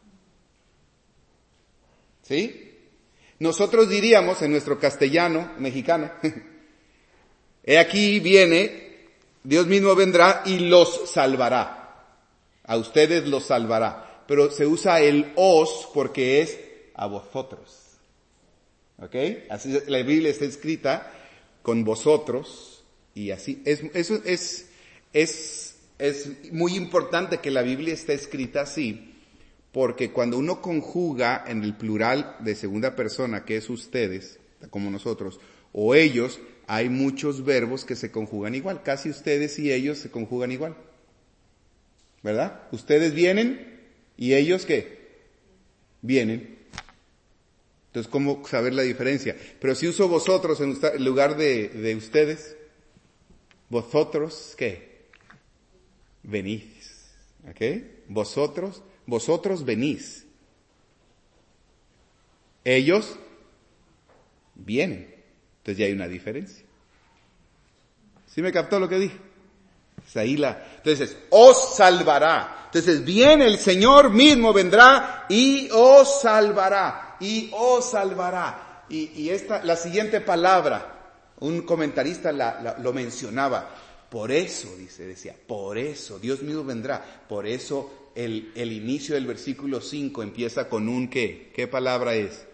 Speaker 1: ¿Sí? Nosotros diríamos en nuestro castellano, mexicano, he aquí viene, Dios mismo vendrá y los salvará. A ustedes los salvará. Pero se usa el os porque es a vosotros. ¿Ok? Así la Biblia está escrita con vosotros y así. Es, eso es, es, es muy importante que la Biblia esté escrita así, porque cuando uno conjuga en el plural de segunda persona, que es ustedes, como nosotros, o ellos, hay muchos verbos que se conjugan igual. Casi ustedes y ellos se conjugan igual. ¿Verdad? Ustedes vienen y ellos ¿qué? Vienen. Entonces, ¿cómo saber la diferencia? Pero si uso vosotros en lugar de, de ustedes, vosotros, ¿qué? Venís. ¿Ok? Vosotros, vosotros venís. ellos vienen. Entonces ya hay una diferencia. ¿Sí me captó lo que dije? Es ahí la, entonces, os salvará. Entonces viene el Señor mismo, vendrá y os salvará. Y os salvará. Y, y esta, la siguiente palabra, un comentarista la, la, lo mencionaba. Por eso, dice, decía, por eso, Dios mismo vendrá. Por eso el, el inicio del versículo cinco empieza con un ¿qué? ¿Qué palabra es?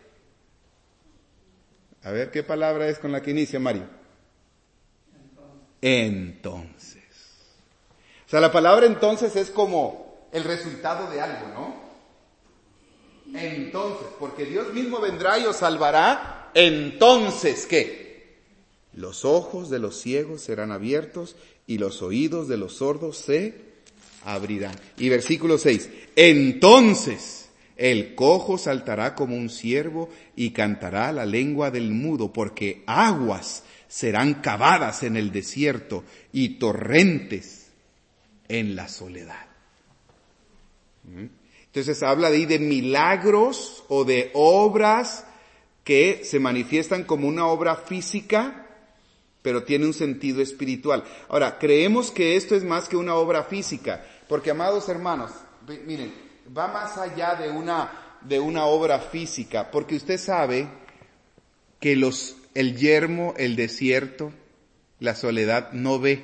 Speaker 1: A ver, ¿qué palabra es con la que inicia, Mario? Entonces. O sea, la palabra entonces es como el resultado de algo, ¿no? Entonces, porque Dios mismo vendrá y os salvará, entonces, ¿qué? Los ojos de los ciegos serán abiertos y los oídos de los sordos se abrirán. Y versículo seis, entonces el cojo saltará como un ciervo y cantará la lengua del mudo, porque aguas serán cavadas en el desierto y torrentes en la soledad. Entonces habla de ahí de milagros o de obras que se manifiestan como una obra física, pero tiene un sentido espiritual. Ahora, creemos que esto es más que una obra física, porque, amados hermanos, miren, va más allá de una, de una obra física, porque usted sabe que los, el yermo, el desierto, la soledad no ve.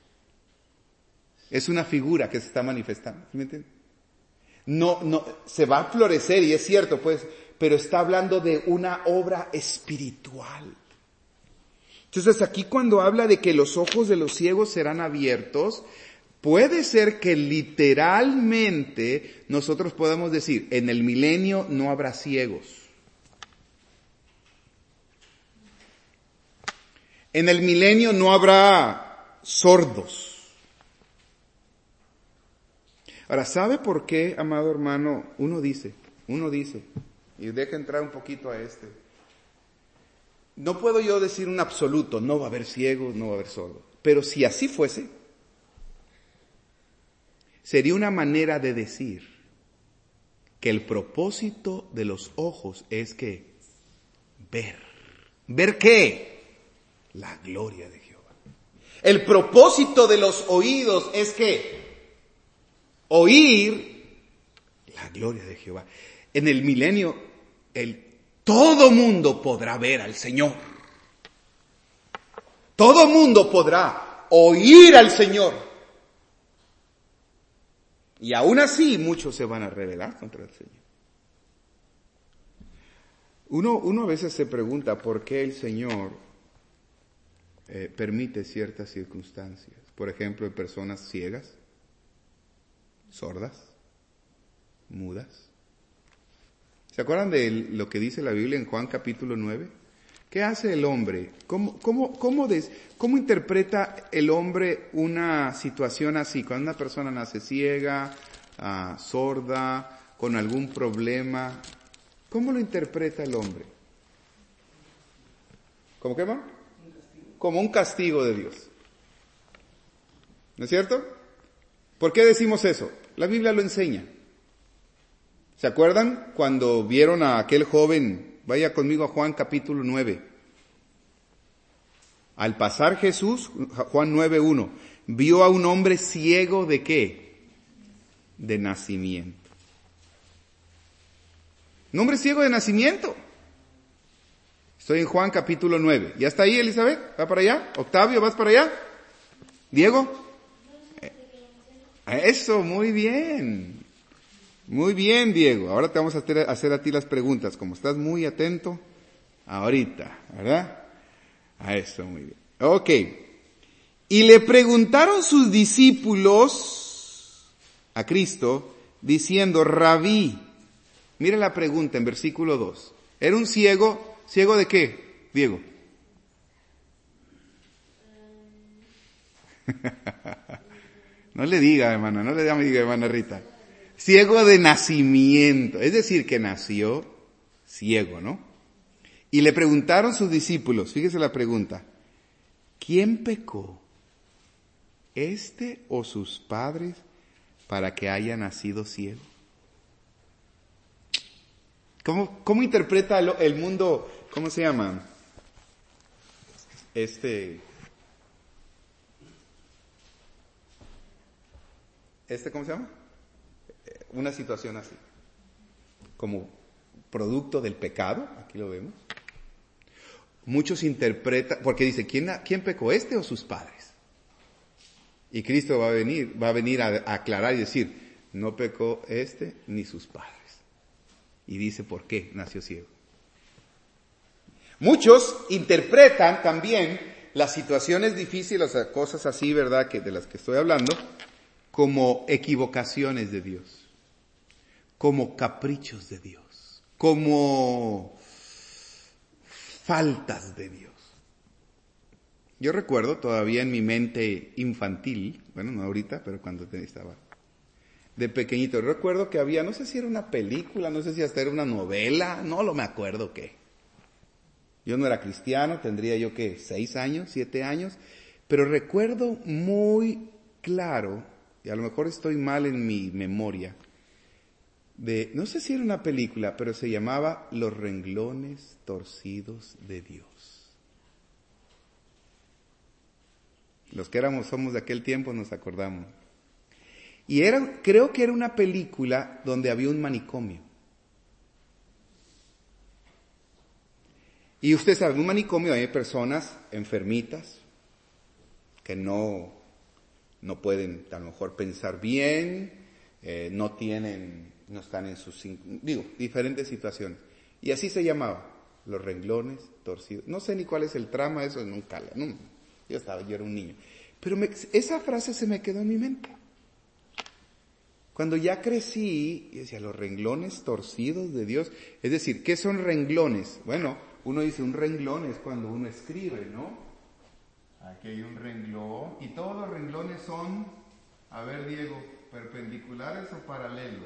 Speaker 1: Es una figura que se está manifestando, ¿sí me entiende? No, no, se va a florecer y es cierto, pues, pero está hablando de una obra espiritual. Entonces aquí cuando habla de que los ojos de los ciegos serán abiertos, puede ser que literalmente nosotros podamos decir, en el milenio no habrá ciegos. En el milenio no habrá sordos. Ahora, ¿sabe por qué, amado hermano? Uno dice, uno dice, y deja entrar un poquito a este. No puedo yo decir un absoluto, no va a haber ciegos, no va a haber sordos. Pero si así fuese, sería una manera de decir que el propósito de los ojos es que ver. ¿Ver qué? La gloria de Jehová. El propósito de los oídos es que oír la gloria de Jehová. En el milenio, el, todo mundo podrá ver al Señor. Todo mundo podrá oír al Señor. Y aún así, muchos se van a rebelar contra el Señor. Uno, uno a veces se pregunta por qué el Señor eh, permite ciertas circunstancias. Por ejemplo, en personas ciegas, sordas, mudas. ¿Se acuerdan de lo que dice la Biblia en Juan capítulo nueve? ¿Qué hace el hombre? ¿Cómo, cómo, cómo, des, cómo interpreta el hombre una situación así? Cuando una persona nace ciega, uh, sorda, con algún problema, ¿cómo lo interpreta el hombre? ¿Cómo qué más? Como un castigo de Dios. ¿No es cierto? ¿Por qué decimos eso? La Biblia lo enseña. ¿Se acuerdan cuando vieron a aquel joven? Vaya conmigo a Juan capítulo nueve. Al pasar Jesús, Juan nueve uno, vio a un hombre ciego ¿de qué? De nacimiento. ¿Un hombre ciego de nacimiento? Estoy en Juan capítulo nueve. ¿Ya está ahí, Elizabeth? ¿Va para allá? ¿Octavio, vas para allá? ¿Diego? Eso, muy bien. Muy bien, Diego. Ahora te vamos a hacer a ti las preguntas. Como estás muy atento, ahorita, ¿verdad? A eso, muy bien. Ok. Y le preguntaron sus discípulos a Cristo, diciendo, Rabí, mire la pregunta en versículo dos. Era un ciego, ¿ciego de qué, Diego? No le diga, hermana, no le diga, hermana Rita. Ciego de nacimiento, es decir, que nació ciego, ¿no? Y le preguntaron sus discípulos, fíjese la pregunta, ¿quién pecó? ¿Este o sus padres para que haya nacido ciego? ¿Cómo, cómo interpreta el, el mundo, cómo se llama? Este, este, ¿cómo se llama? Una situación así, como producto del pecado, aquí lo vemos. Muchos interpretan, porque dice, ¿quién, quién pecó, este o sus padres? Y Cristo va a venir, va a venir a, a aclarar y decir, no pecó este ni sus padres. Y dice por qué nació ciego. Muchos interpretan también las situaciones difíciles, las cosas así, ¿verdad?, que de las que estoy hablando, como equivocaciones de Dios, como caprichos de Dios, como faltas de Dios. Yo recuerdo todavía en mi mente infantil, bueno, no ahorita, pero cuando estaba de pequeñito, recuerdo que había, no sé si era una película, no sé si hasta era una novela, no lo me acuerdo qué. Yo no era cristiano, tendría yo que seis años, siete años, pero recuerdo muy claro, y a lo mejor estoy mal en mi memoria, de, no sé si era una película, pero se llamaba Los renglones torcidos de Dios. Los que éramos, somos de aquel tiempo nos acordamos. Y era, creo que era una película donde había un manicomio. Y usted sabe, en un manicomio hay personas enfermitas que no, no pueden a lo mejor pensar bien, eh, no tienen, no están en sus, digo, diferentes situaciones. Y así se llamaba, Los renglones torcidos. No sé ni cuál es el trama, eso nunca, no, yo estaba, yo era un niño. Pero me, esa frase se me quedó en mi mente. Cuando ya crecí, y decía, los renglones torcidos de Dios. Es decir, ¿qué son renglones? Bueno, uno dice, un renglón es cuando uno escribe, ¿no? Aquí hay un renglón, y todos los renglones son, a ver Diego, perpendiculares o paralelos.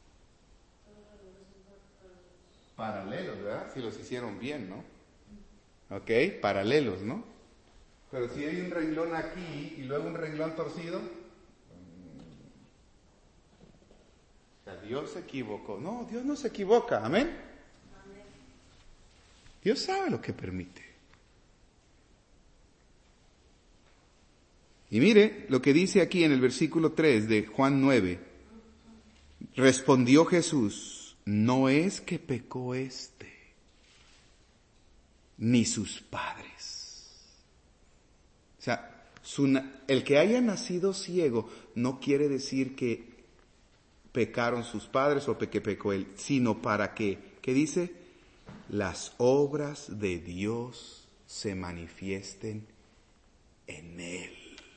Speaker 1: Paralelos, ¿verdad? Si los hicieron bien, ¿no? Ok, paralelos, ¿no? Pero si hay un renglón aquí y luego un renglón torcido, Dios se equivocó. No, Dios no se equivoca. ¿Amén? Amén. Dios sabe lo que permite. Y mire lo que dice aquí en el versículo tres de Juan nueve. Respondió Jesús, no es que pecó este, ni sus padres. O sea, su, el que haya nacido ciego no quiere decir que pecaron sus padres o que pecó él, sino para que, ¿qué dice? Las obras de Dios se manifiesten en él.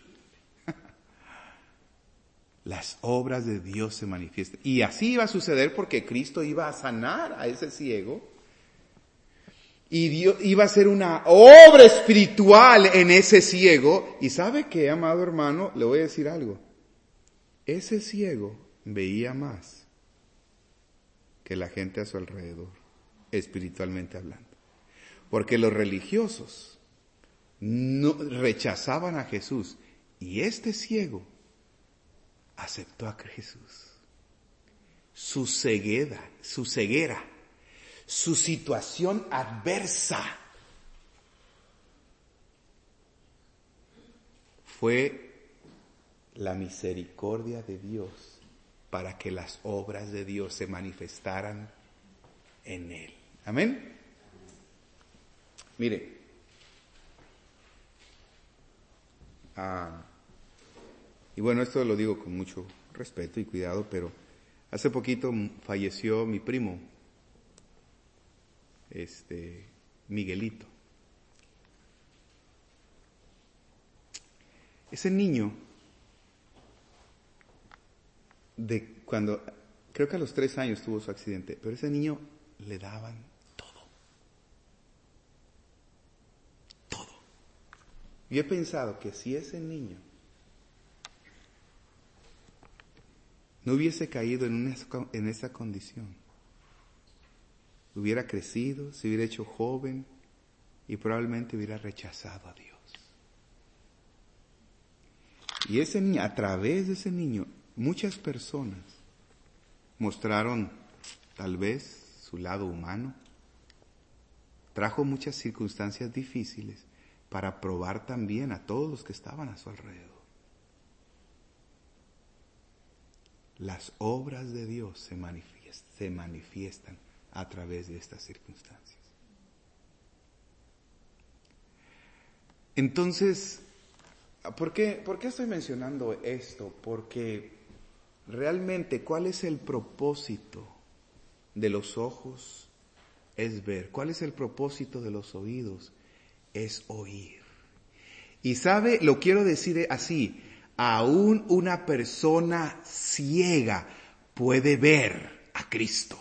Speaker 1: Las obras de Dios se manifiesten. Y así iba a suceder porque Cristo iba a sanar a ese ciego. Y Dios iba a hacer una obra espiritual en ese ciego. Y ¿sabe qué, amado hermano? Le voy a decir algo. Ese ciego veía más que la gente a su alrededor, espiritualmente hablando. Porque los religiosos no rechazaban a Jesús y este ciego aceptó a Jesús. Su ceguera, su ceguera, su situación adversa fue la misericordia de Dios para que las obras de Dios se manifestaran en él. Amén. Mire, ah, y bueno, esto lo digo con mucho respeto y cuidado, pero hace poquito falleció mi primo, este, Miguelito. Ese niño, de cuando, creo que a los tres años tuvo su accidente, pero ese niño le daban todo. Todo. Yo he pensado que si ese niño no hubiese caído en, una, en esa condición, hubiera crecido, se hubiera hecho joven y probablemente hubiera rechazado a Dios. Y ese niño, a través de ese niño, muchas personas mostraron tal vez su lado humano, trajo muchas circunstancias difíciles para probar también a todos los que estaban a su alrededor. Las obras de Dios se manifiestan, se manifiestan a través de estas circunstancias. Entonces, ¿por qué, ¿por qué estoy mencionando esto? Porque realmente, ¿cuál es el propósito de los ojos? Es ver. ¿Cuál es el propósito de los oídos? Es oír. Y sabe, lo quiero decir así, aún una persona ciega puede ver a Cristo.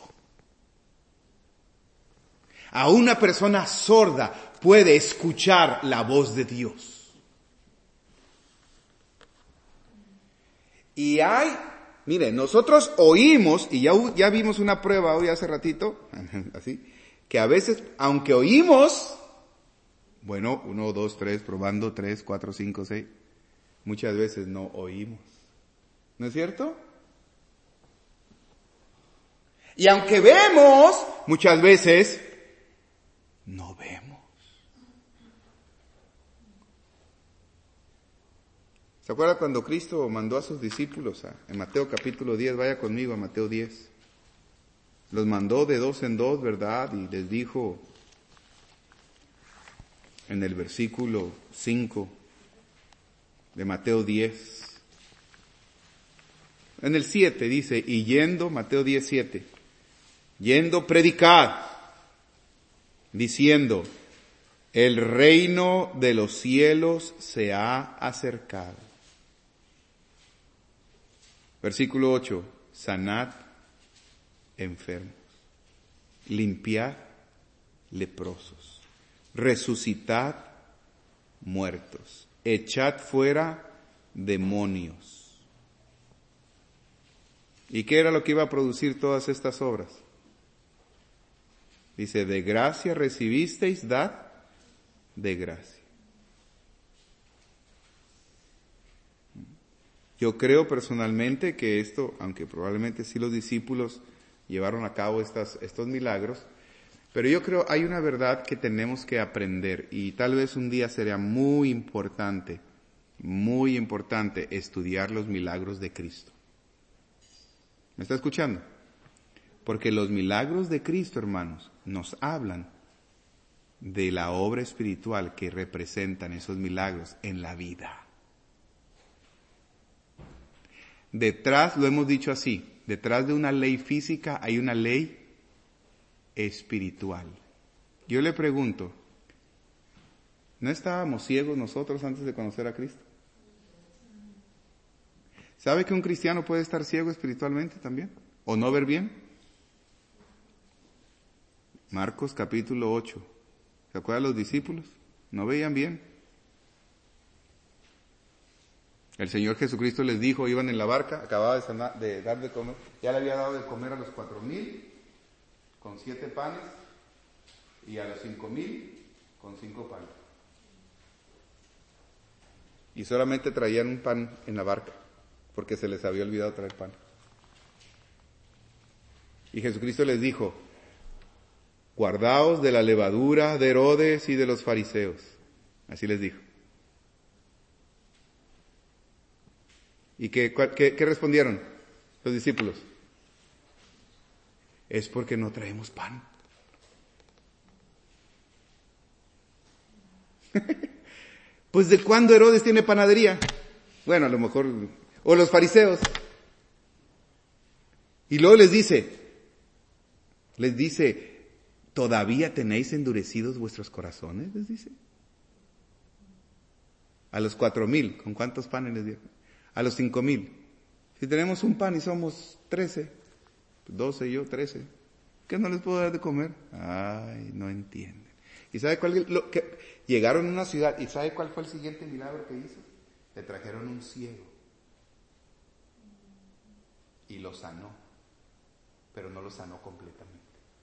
Speaker 1: Aún una persona sorda puede escuchar la voz de Dios. Y hay, mire, nosotros oímos, y ya, ya vimos una prueba hoy hace ratito, así, que a veces, aunque oímos, bueno, uno, dos, tres, probando, tres, cuatro, cinco, seis, muchas veces no oímos. ¿No es cierto? Y aunque vemos, muchas veces no vemos. ¿Se acuerda cuando Cristo mandó a sus discípulos a, en Mateo capítulo diez? Vaya conmigo a Mateo diez. Los mandó de dos en dos, ¿verdad? Y les dijo en el versículo cinco de Mateo diez. En el siete dice, y yendo, Mateo diez, siete, yendo predicad, diciendo, el reino de los cielos se ha acercado. Versículo ocho, sanad enfermos, limpiad leprosos, resucitad muertos, echad fuera demonios. ¿Y qué era lo que iba a producir todas estas obras? Dice, de gracia recibisteis, dad de gracia. Yo creo personalmente que esto, aunque probablemente sí los discípulos llevaron a cabo estas, estos milagros, pero yo creo hay una verdad que tenemos que aprender y tal vez un día sería muy importante, muy importante estudiar los milagros de Cristo. ¿Me está escuchando? Porque los milagros de Cristo, hermanos, nos hablan de la obra espiritual que representan esos milagros en la vida. Detrás, lo hemos dicho así, detrás de una ley física hay una ley espiritual. Yo le pregunto, ¿no estábamos ciegos nosotros antes de conocer a Cristo? ¿Sabe que un cristiano puede estar ciego espiritualmente también? ¿O no ver bien? Marcos capítulo ocho. ¿Se acuerdan los discípulos? ¿No veían bien? El Señor Jesucristo les dijo, iban en la barca, acababa de, sanar, de dar de comer, ya le había dado de comer a los cuatro mil con siete panes y a los cinco mil con cinco panes. Y solamente traían un pan en la barca, porque se les había olvidado traer pan. Y Jesucristo les dijo, guardaos de la levadura de Herodes y de los fariseos. Así les dijo. ¿Y qué, qué, qué respondieron los discípulos? Es porque no traemos pan. Pues ¿de cuándo Herodes tiene panadería? Bueno, a lo mejor, o los fariseos. Y luego les dice, les dice, ¿todavía tenéis endurecidos vuestros corazones? Les dice. A los cuatro mil, ¿con cuántos panes les dio? A los cinco mil. Si tenemos un pan y somos trece, doce y yo, trece, ¿qué no les puedo dar de comer? Ay, no entienden. ¿Y sabe cuál? Lo que, llegaron a una ciudad, ¿y sabe cuál fue el siguiente milagro que hizo? Le trajeron un ciego. Y lo sanó, pero no lo sanó completamente.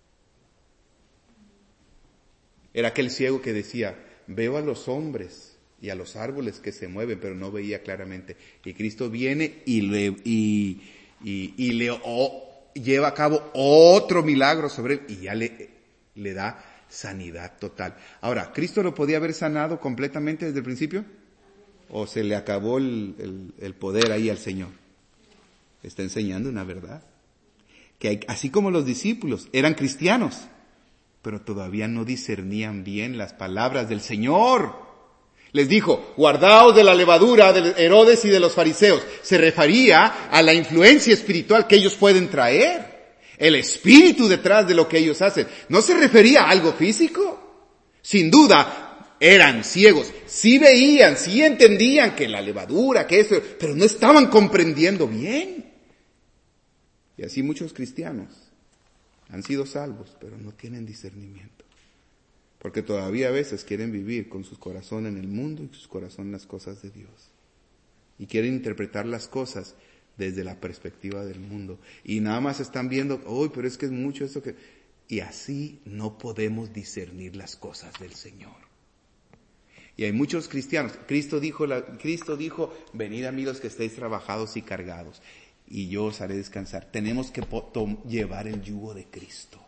Speaker 1: Era aquel ciego que decía, veo a los hombres y a los árboles que se mueven, pero no veía claramente. Y Cristo viene y le, y, y, y le, oh, lleva a cabo otro milagro sobre él y ya le, le da sanidad total. Ahora, ¿Cristo lo podía haber sanado completamente desde el principio? ¿O se le acabó el, el, el poder ahí al Señor? Está enseñando una verdad. Que hay, así como los discípulos eran cristianos, pero todavía no discernían bien las palabras del Señor. Les dijo, guardaos de la levadura de Herodes y de los fariseos. Se refería a la influencia espiritual que ellos pueden traer. El espíritu detrás de lo que ellos hacen. No se refería a algo físico. Sin duda, eran ciegos. Sí veían, sí entendían que la levadura, que eso, pero no estaban comprendiendo bien. Y así muchos cristianos han sido salvos, pero no tienen discernimiento. Porque todavía a veces quieren vivir con su corazón en el mundo y su corazón en las cosas de Dios. Y quieren interpretar las cosas desde la perspectiva del mundo. Y nada más están viendo, uy, pero es que es mucho esto que... Y así no podemos discernir las cosas del Señor. Y hay muchos cristianos. Cristo dijo, la, Cristo dijo, venid a mí los que estéis trabajados y cargados, y yo os haré descansar. Tenemos que llevar el yugo de Cristo.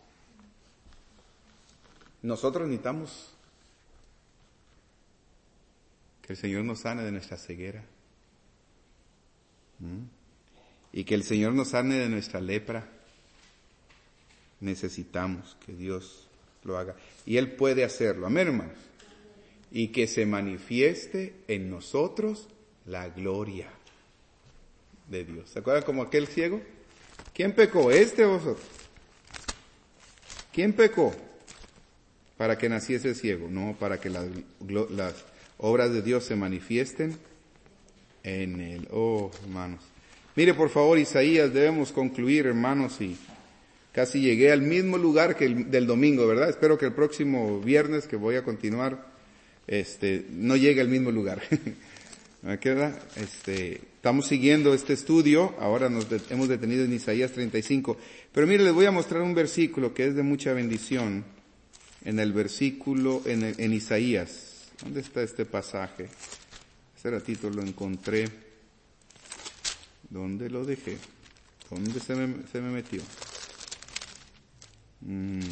Speaker 1: Nosotros necesitamos que el Señor nos sane de nuestra ceguera. ¿Mm? Y que el Señor nos sane de nuestra lepra. Necesitamos que Dios lo haga. Y Él puede hacerlo. Amén, hermanos. Y que se manifieste en nosotros la gloria de Dios. ¿Se acuerdan como aquel ciego? ¿Quién pecó? ¿Este o vosotros? ¿Quién pecó? Para que naciese ciego, no para que las, las obras de Dios se manifiesten en él. Oh, hermanos. Mire, por favor, Isaías, debemos concluir, hermanos, y casi llegué al mismo lugar que el del domingo, ¿verdad? Espero que el próximo viernes que voy a continuar, este, no llegue al mismo lugar. ¿Me queda? Este, estamos siguiendo este estudio, ahora nos de, hemos detenido en Isaías treinta y cinco, pero mire, les voy a mostrar un versículo que es de mucha bendición, en el versículo, en, el, en Isaías. ¿Dónde está este pasaje? Hace ratito lo encontré. ¿Dónde lo dejé? ¿Dónde se me, se me metió? Mm.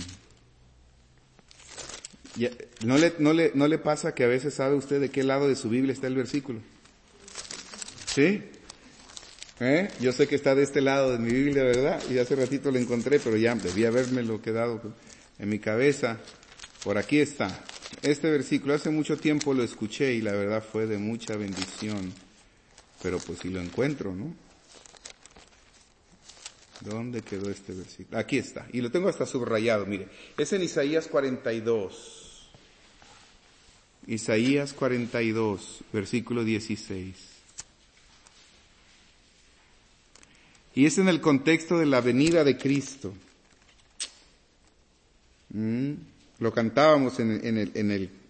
Speaker 1: Ya, ¿no, le, no, le, ¿No le pasa que a veces sabe usted de qué lado de su Biblia está el versículo? ¿Sí? ¿Eh? Yo sé que está de este lado de mi Biblia, ¿verdad? Y hace ratito lo encontré, pero ya debía habérmelo quedado en mi cabeza. Por aquí está. Este versículo, hace mucho tiempo lo escuché y la verdad fue de mucha bendición. Pero pues si lo encuentro, ¿no? ¿Dónde quedó este versículo? Aquí está. Y lo tengo hasta subrayado, mire. Es en Isaías cuarenta y dos. Isaías cuarenta y dos, versículo dieciséis. Y es en el contexto de la venida de Cristo. ¿Mm? Lo cantábamos en, en, el, en, el,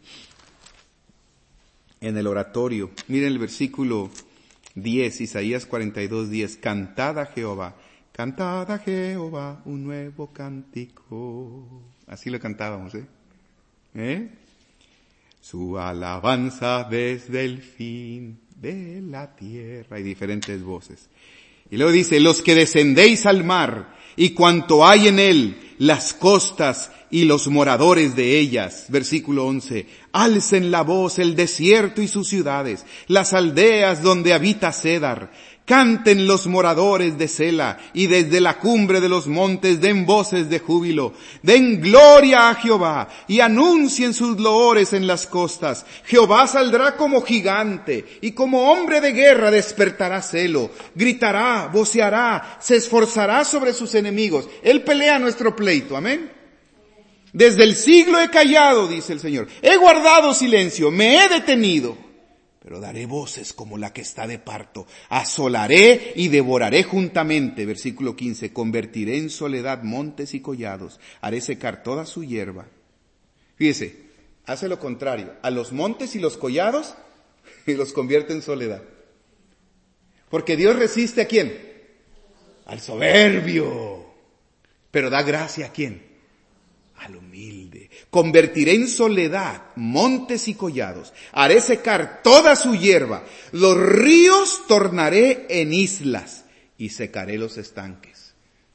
Speaker 1: en el oratorio. Miren el versículo diez, Isaías cuarenta y dos, diez. Cantad a Jehová, cantad a Jehová un nuevo cántico. Así lo cantábamos, ¿eh? ¿Eh? Su alabanza desde el fin de la tierra. Hay diferentes voces. Y luego dice, los que descendéis al mar y cuanto hay en él, las costas y los moradores de ellas. Versículo once. Alcen la voz el desierto y sus ciudades, las aldeas donde habita Cedar. Canten los moradores de Sela y desde la cumbre de los montes den voces de júbilo. Den gloria a Jehová y anuncien sus loores en las costas. Jehová saldrá como gigante y como hombre de guerra despertará celo. Gritará, voceará, se esforzará sobre sus enemigos. Él pelea nuestro pleito, amén. Desde el siglo he callado, dice el Señor. He guardado silencio, me he detenido. Pero daré voces como la que está de parto. Asolaré y devoraré juntamente. Versículo quince. Convertiré en soledad montes y collados. Haré secar toda su hierba. Fíjese, hace lo contrario. A los montes y los collados y los convierte en soledad. Porque Dios resiste ¿a quién? Al soberbio. Pero da gracia ¿a quién? Al humilde. Convertiré en soledad montes y collados. Haré secar toda su hierba. Los ríos tornaré en islas y secaré los estanques.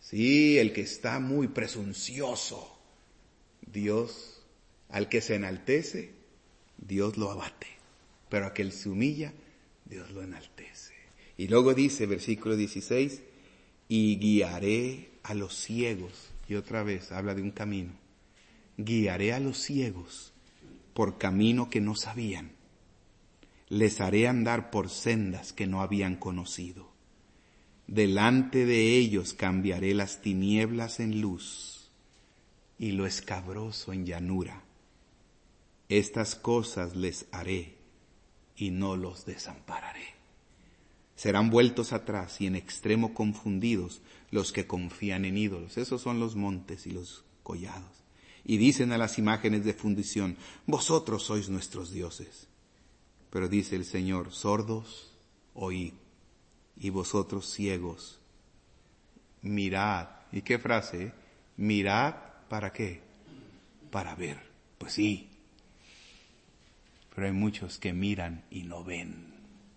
Speaker 1: Sí, el que está muy presuncioso. Dios, al que se enaltece, Dios lo abate. Pero aquel se humilla, Dios lo enaltece. Y luego dice, versículo dieciséis, y guiaré a los ciegos. Y otra vez habla de un camino. Guiaré a los ciegos por camino que no sabían. Les haré andar por sendas que no habían conocido. Delante de ellos cambiaré las tinieblas en luz y lo escabroso en llanura. Estas cosas les haré y no los desampararé. Serán vueltos atrás y en extremo confundidos los que confían en ídolos. Esos son los montes y los collados. Y dicen a las imágenes de fundición, vosotros sois nuestros dioses. Pero dice el Señor, sordos, oíd, y vosotros ciegos, mirad. ¿Y qué frase? Mirad, ¿para qué? Para ver. Pues sí. Pero hay muchos que miran y no ven.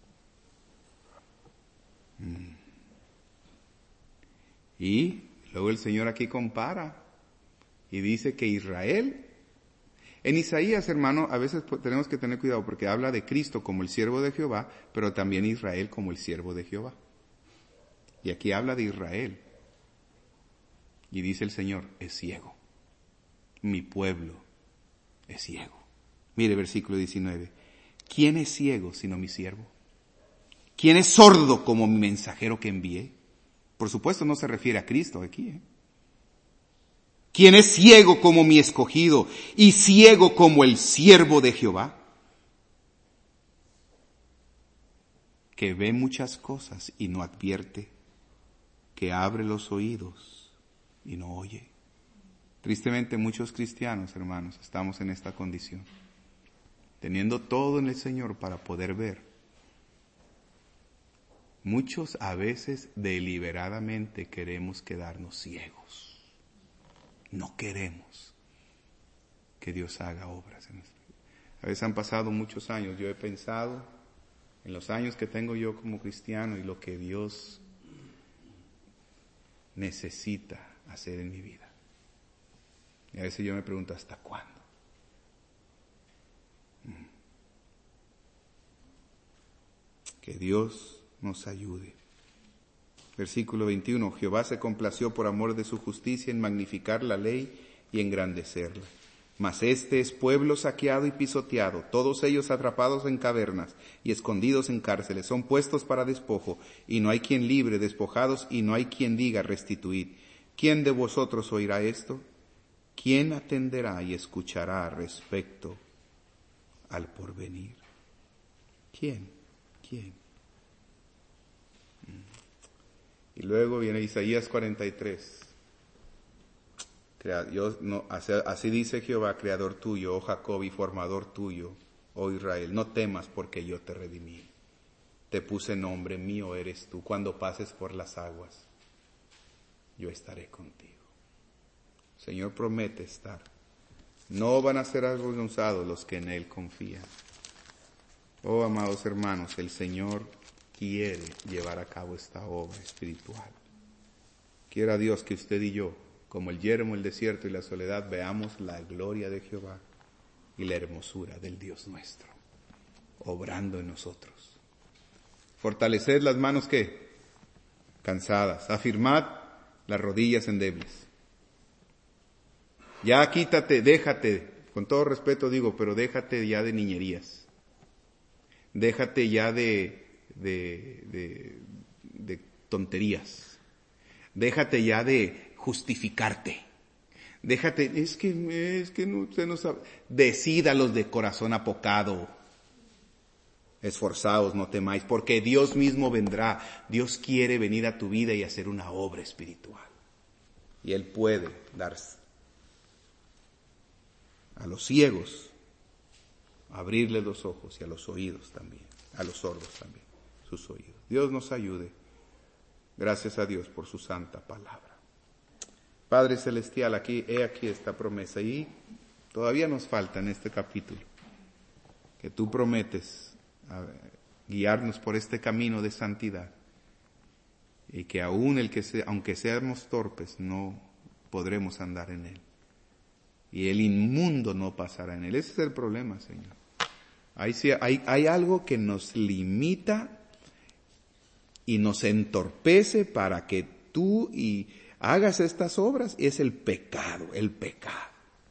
Speaker 1: Mm. Y luego el Señor aquí compara y dice que Israel, en Isaías, hermano, a veces tenemos que tener cuidado porque habla de Cristo como el siervo de Jehová, pero también Israel como el siervo de Jehová. Y aquí habla de Israel. Y dice el Señor, es ciego. Mi pueblo es ciego. Mire versículo diecinueve. ¿Quién es ciego sino mi siervo? ¿Quién es sordo como mi mensajero que envié? Por supuesto no se refiere a Cristo aquí, ¿eh? ¿Quién es ciego como mi escogido y ciego como el siervo de Jehová? Que ve muchas cosas y no advierte, que abre los oídos y no oye. Tristemente muchos cristianos, hermanos, estamos en esta condición, teniendo todo en el Señor para poder ver. Muchos a veces deliberadamente queremos quedarnos ciegos. No queremos que Dios haga obras en nuestra vida. A veces han pasado muchos años, yo he pensado en los años que tengo yo como cristiano y lo que Dios necesita hacer en mi vida. Y a veces yo me pregunto, ¿hasta cuándo? Que Dios nos ayude. Versículo veintiuno, Jehová se complació por amor de su justicia en magnificar la ley y engrandecerla. Mas este es pueblo saqueado y pisoteado, todos ellos atrapados en cavernas y escondidos en cárceles, son puestos para despojo, y no hay quien libre, despojados, y no hay quien diga restituid. ¿Quién de vosotros oirá esto? ¿Quién atenderá y escuchará respecto al porvenir? ¿Quién? ¿Quién? Y luego viene Isaías cuarenta y tres. Yo, no, así, así dice Jehová, creador tuyo, oh Jacob, y formador tuyo, oh Israel. No temas porque yo te redimí. Te puse nombre, mío eres tú. Cuando pases por las aguas, yo estaré contigo. El Señor promete estar. No van a ser avergonzados los que en Él confían. Oh, amados hermanos, el Señor quiere llevar a cabo esta obra espiritual. Quiera Dios que usted y yo, como el yermo, el desierto y la soledad, veamos la gloria de Jehová y la hermosura del Dios nuestro, obrando en nosotros. Fortaleced las manos, ¿qué? Cansadas. Afirmad las rodillas endebles. Ya quítate, déjate, con todo respeto digo, pero déjate ya de niñerías. Déjate ya de... De, de, de tonterías. Déjate ya de justificarte. Déjate, es que, es que no, usted no sabe. Decídalos de corazón apocado. Esforzaos, no temáis, porque Dios mismo vendrá. Dios quiere venir a tu vida y hacer una obra espiritual. Y Él puede dar a los ciegos, abrirle los ojos y a los oídos también, a los sordos también. Sus oídos. Dios nos ayude. Gracias a Dios por su santa palabra. Padre Celestial, aquí, he aquí esta promesa y todavía nos falta en este capítulo que tú prometes a, guiarnos por este camino de santidad y que aún el que se, aunque seamos torpes, no podremos andar en él. Y el inmundo no pasará en él. Ese es el problema, Señor. Hay, hay, hay algo que nos limita y nos entorpece para que tú y hagas estas obras. Es el pecado, el pecado.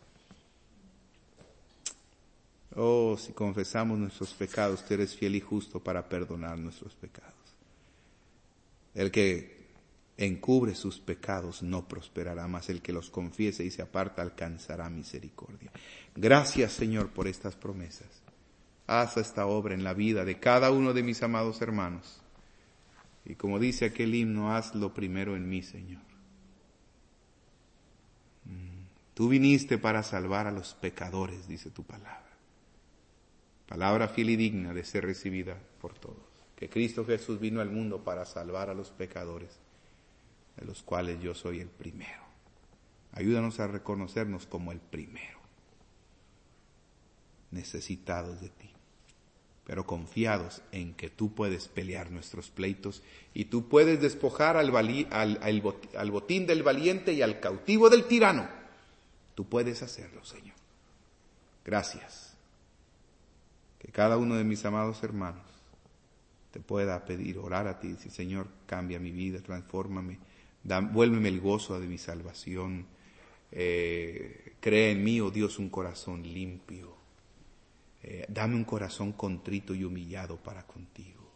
Speaker 1: Oh, si confesamos nuestros pecados, tú eres fiel y justo para perdonar nuestros pecados. El que encubre sus pecados no prosperará, mas el que los confiese y se aparta alcanzará misericordia. Gracias, Señor, por estas promesas. Haz esta obra en la vida de cada uno de mis amados hermanos. Y como dice aquel himno, hazlo primero en mí, Señor. Tú viniste para salvar a los pecadores, dice tu palabra. Palabra fiel y digna de ser recibida por todos. Que Cristo Jesús vino al mundo para salvar a los pecadores, de los cuales yo soy el primero. Ayúdanos a reconocernos como el primero, necesitados de ti, pero confiados en que tú puedes pelear nuestros pleitos y tú puedes despojar al, vali, al, al, al botín del valiente y al cautivo del tirano. Tú puedes hacerlo, Señor. Gracias. Que cada uno de mis amados hermanos te pueda pedir, orar a ti, decir, Señor, cambia mi vida, transfórmame, da, vuélveme el gozo de mi salvación, eh, crea en mí, oh Dios, un corazón limpio, eh, dame un corazón contrito y humillado para contigo,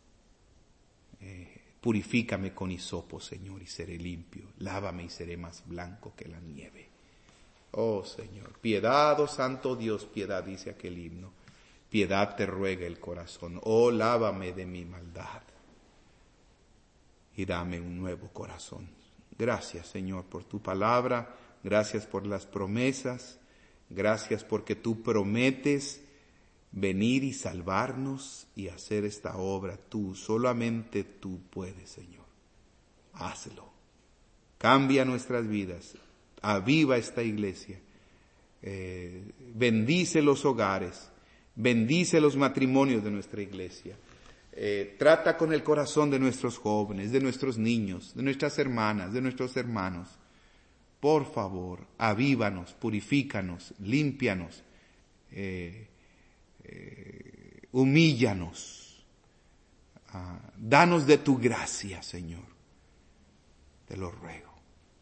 Speaker 1: eh, purifícame con hisopo, Señor, y seré limpio, lávame y seré más blanco que la nieve. Oh Señor, piedad, oh Santo Dios, piedad, dice aquel himno. Piedad te ruega el corazón, oh lávame de mi maldad y dame un nuevo corazón. Gracias, Señor, por tu palabra, gracias por las promesas, gracias porque tú prometes venir y salvarnos y hacer esta obra. Tú, solamente tú puedes, Señor. Hazlo. Cambia nuestras vidas, aviva esta iglesia, eh, bendice los hogares. Bendice los matrimonios de nuestra iglesia. Eh, trata con el corazón de nuestros jóvenes, de nuestros niños, de nuestras hermanas, de nuestros hermanos. Por favor, avívanos, purifícanos, límpianos, eh, eh, humíllanos. Ah, danos de tu gracia, Señor. Te lo ruego.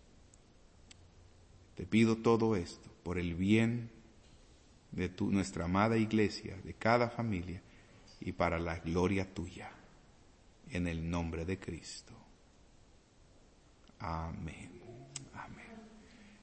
Speaker 1: Te pido todo esto por el bien de tu, nuestra amada iglesia, de cada familia, y para la gloria tuya, en el nombre de Cristo. Amén.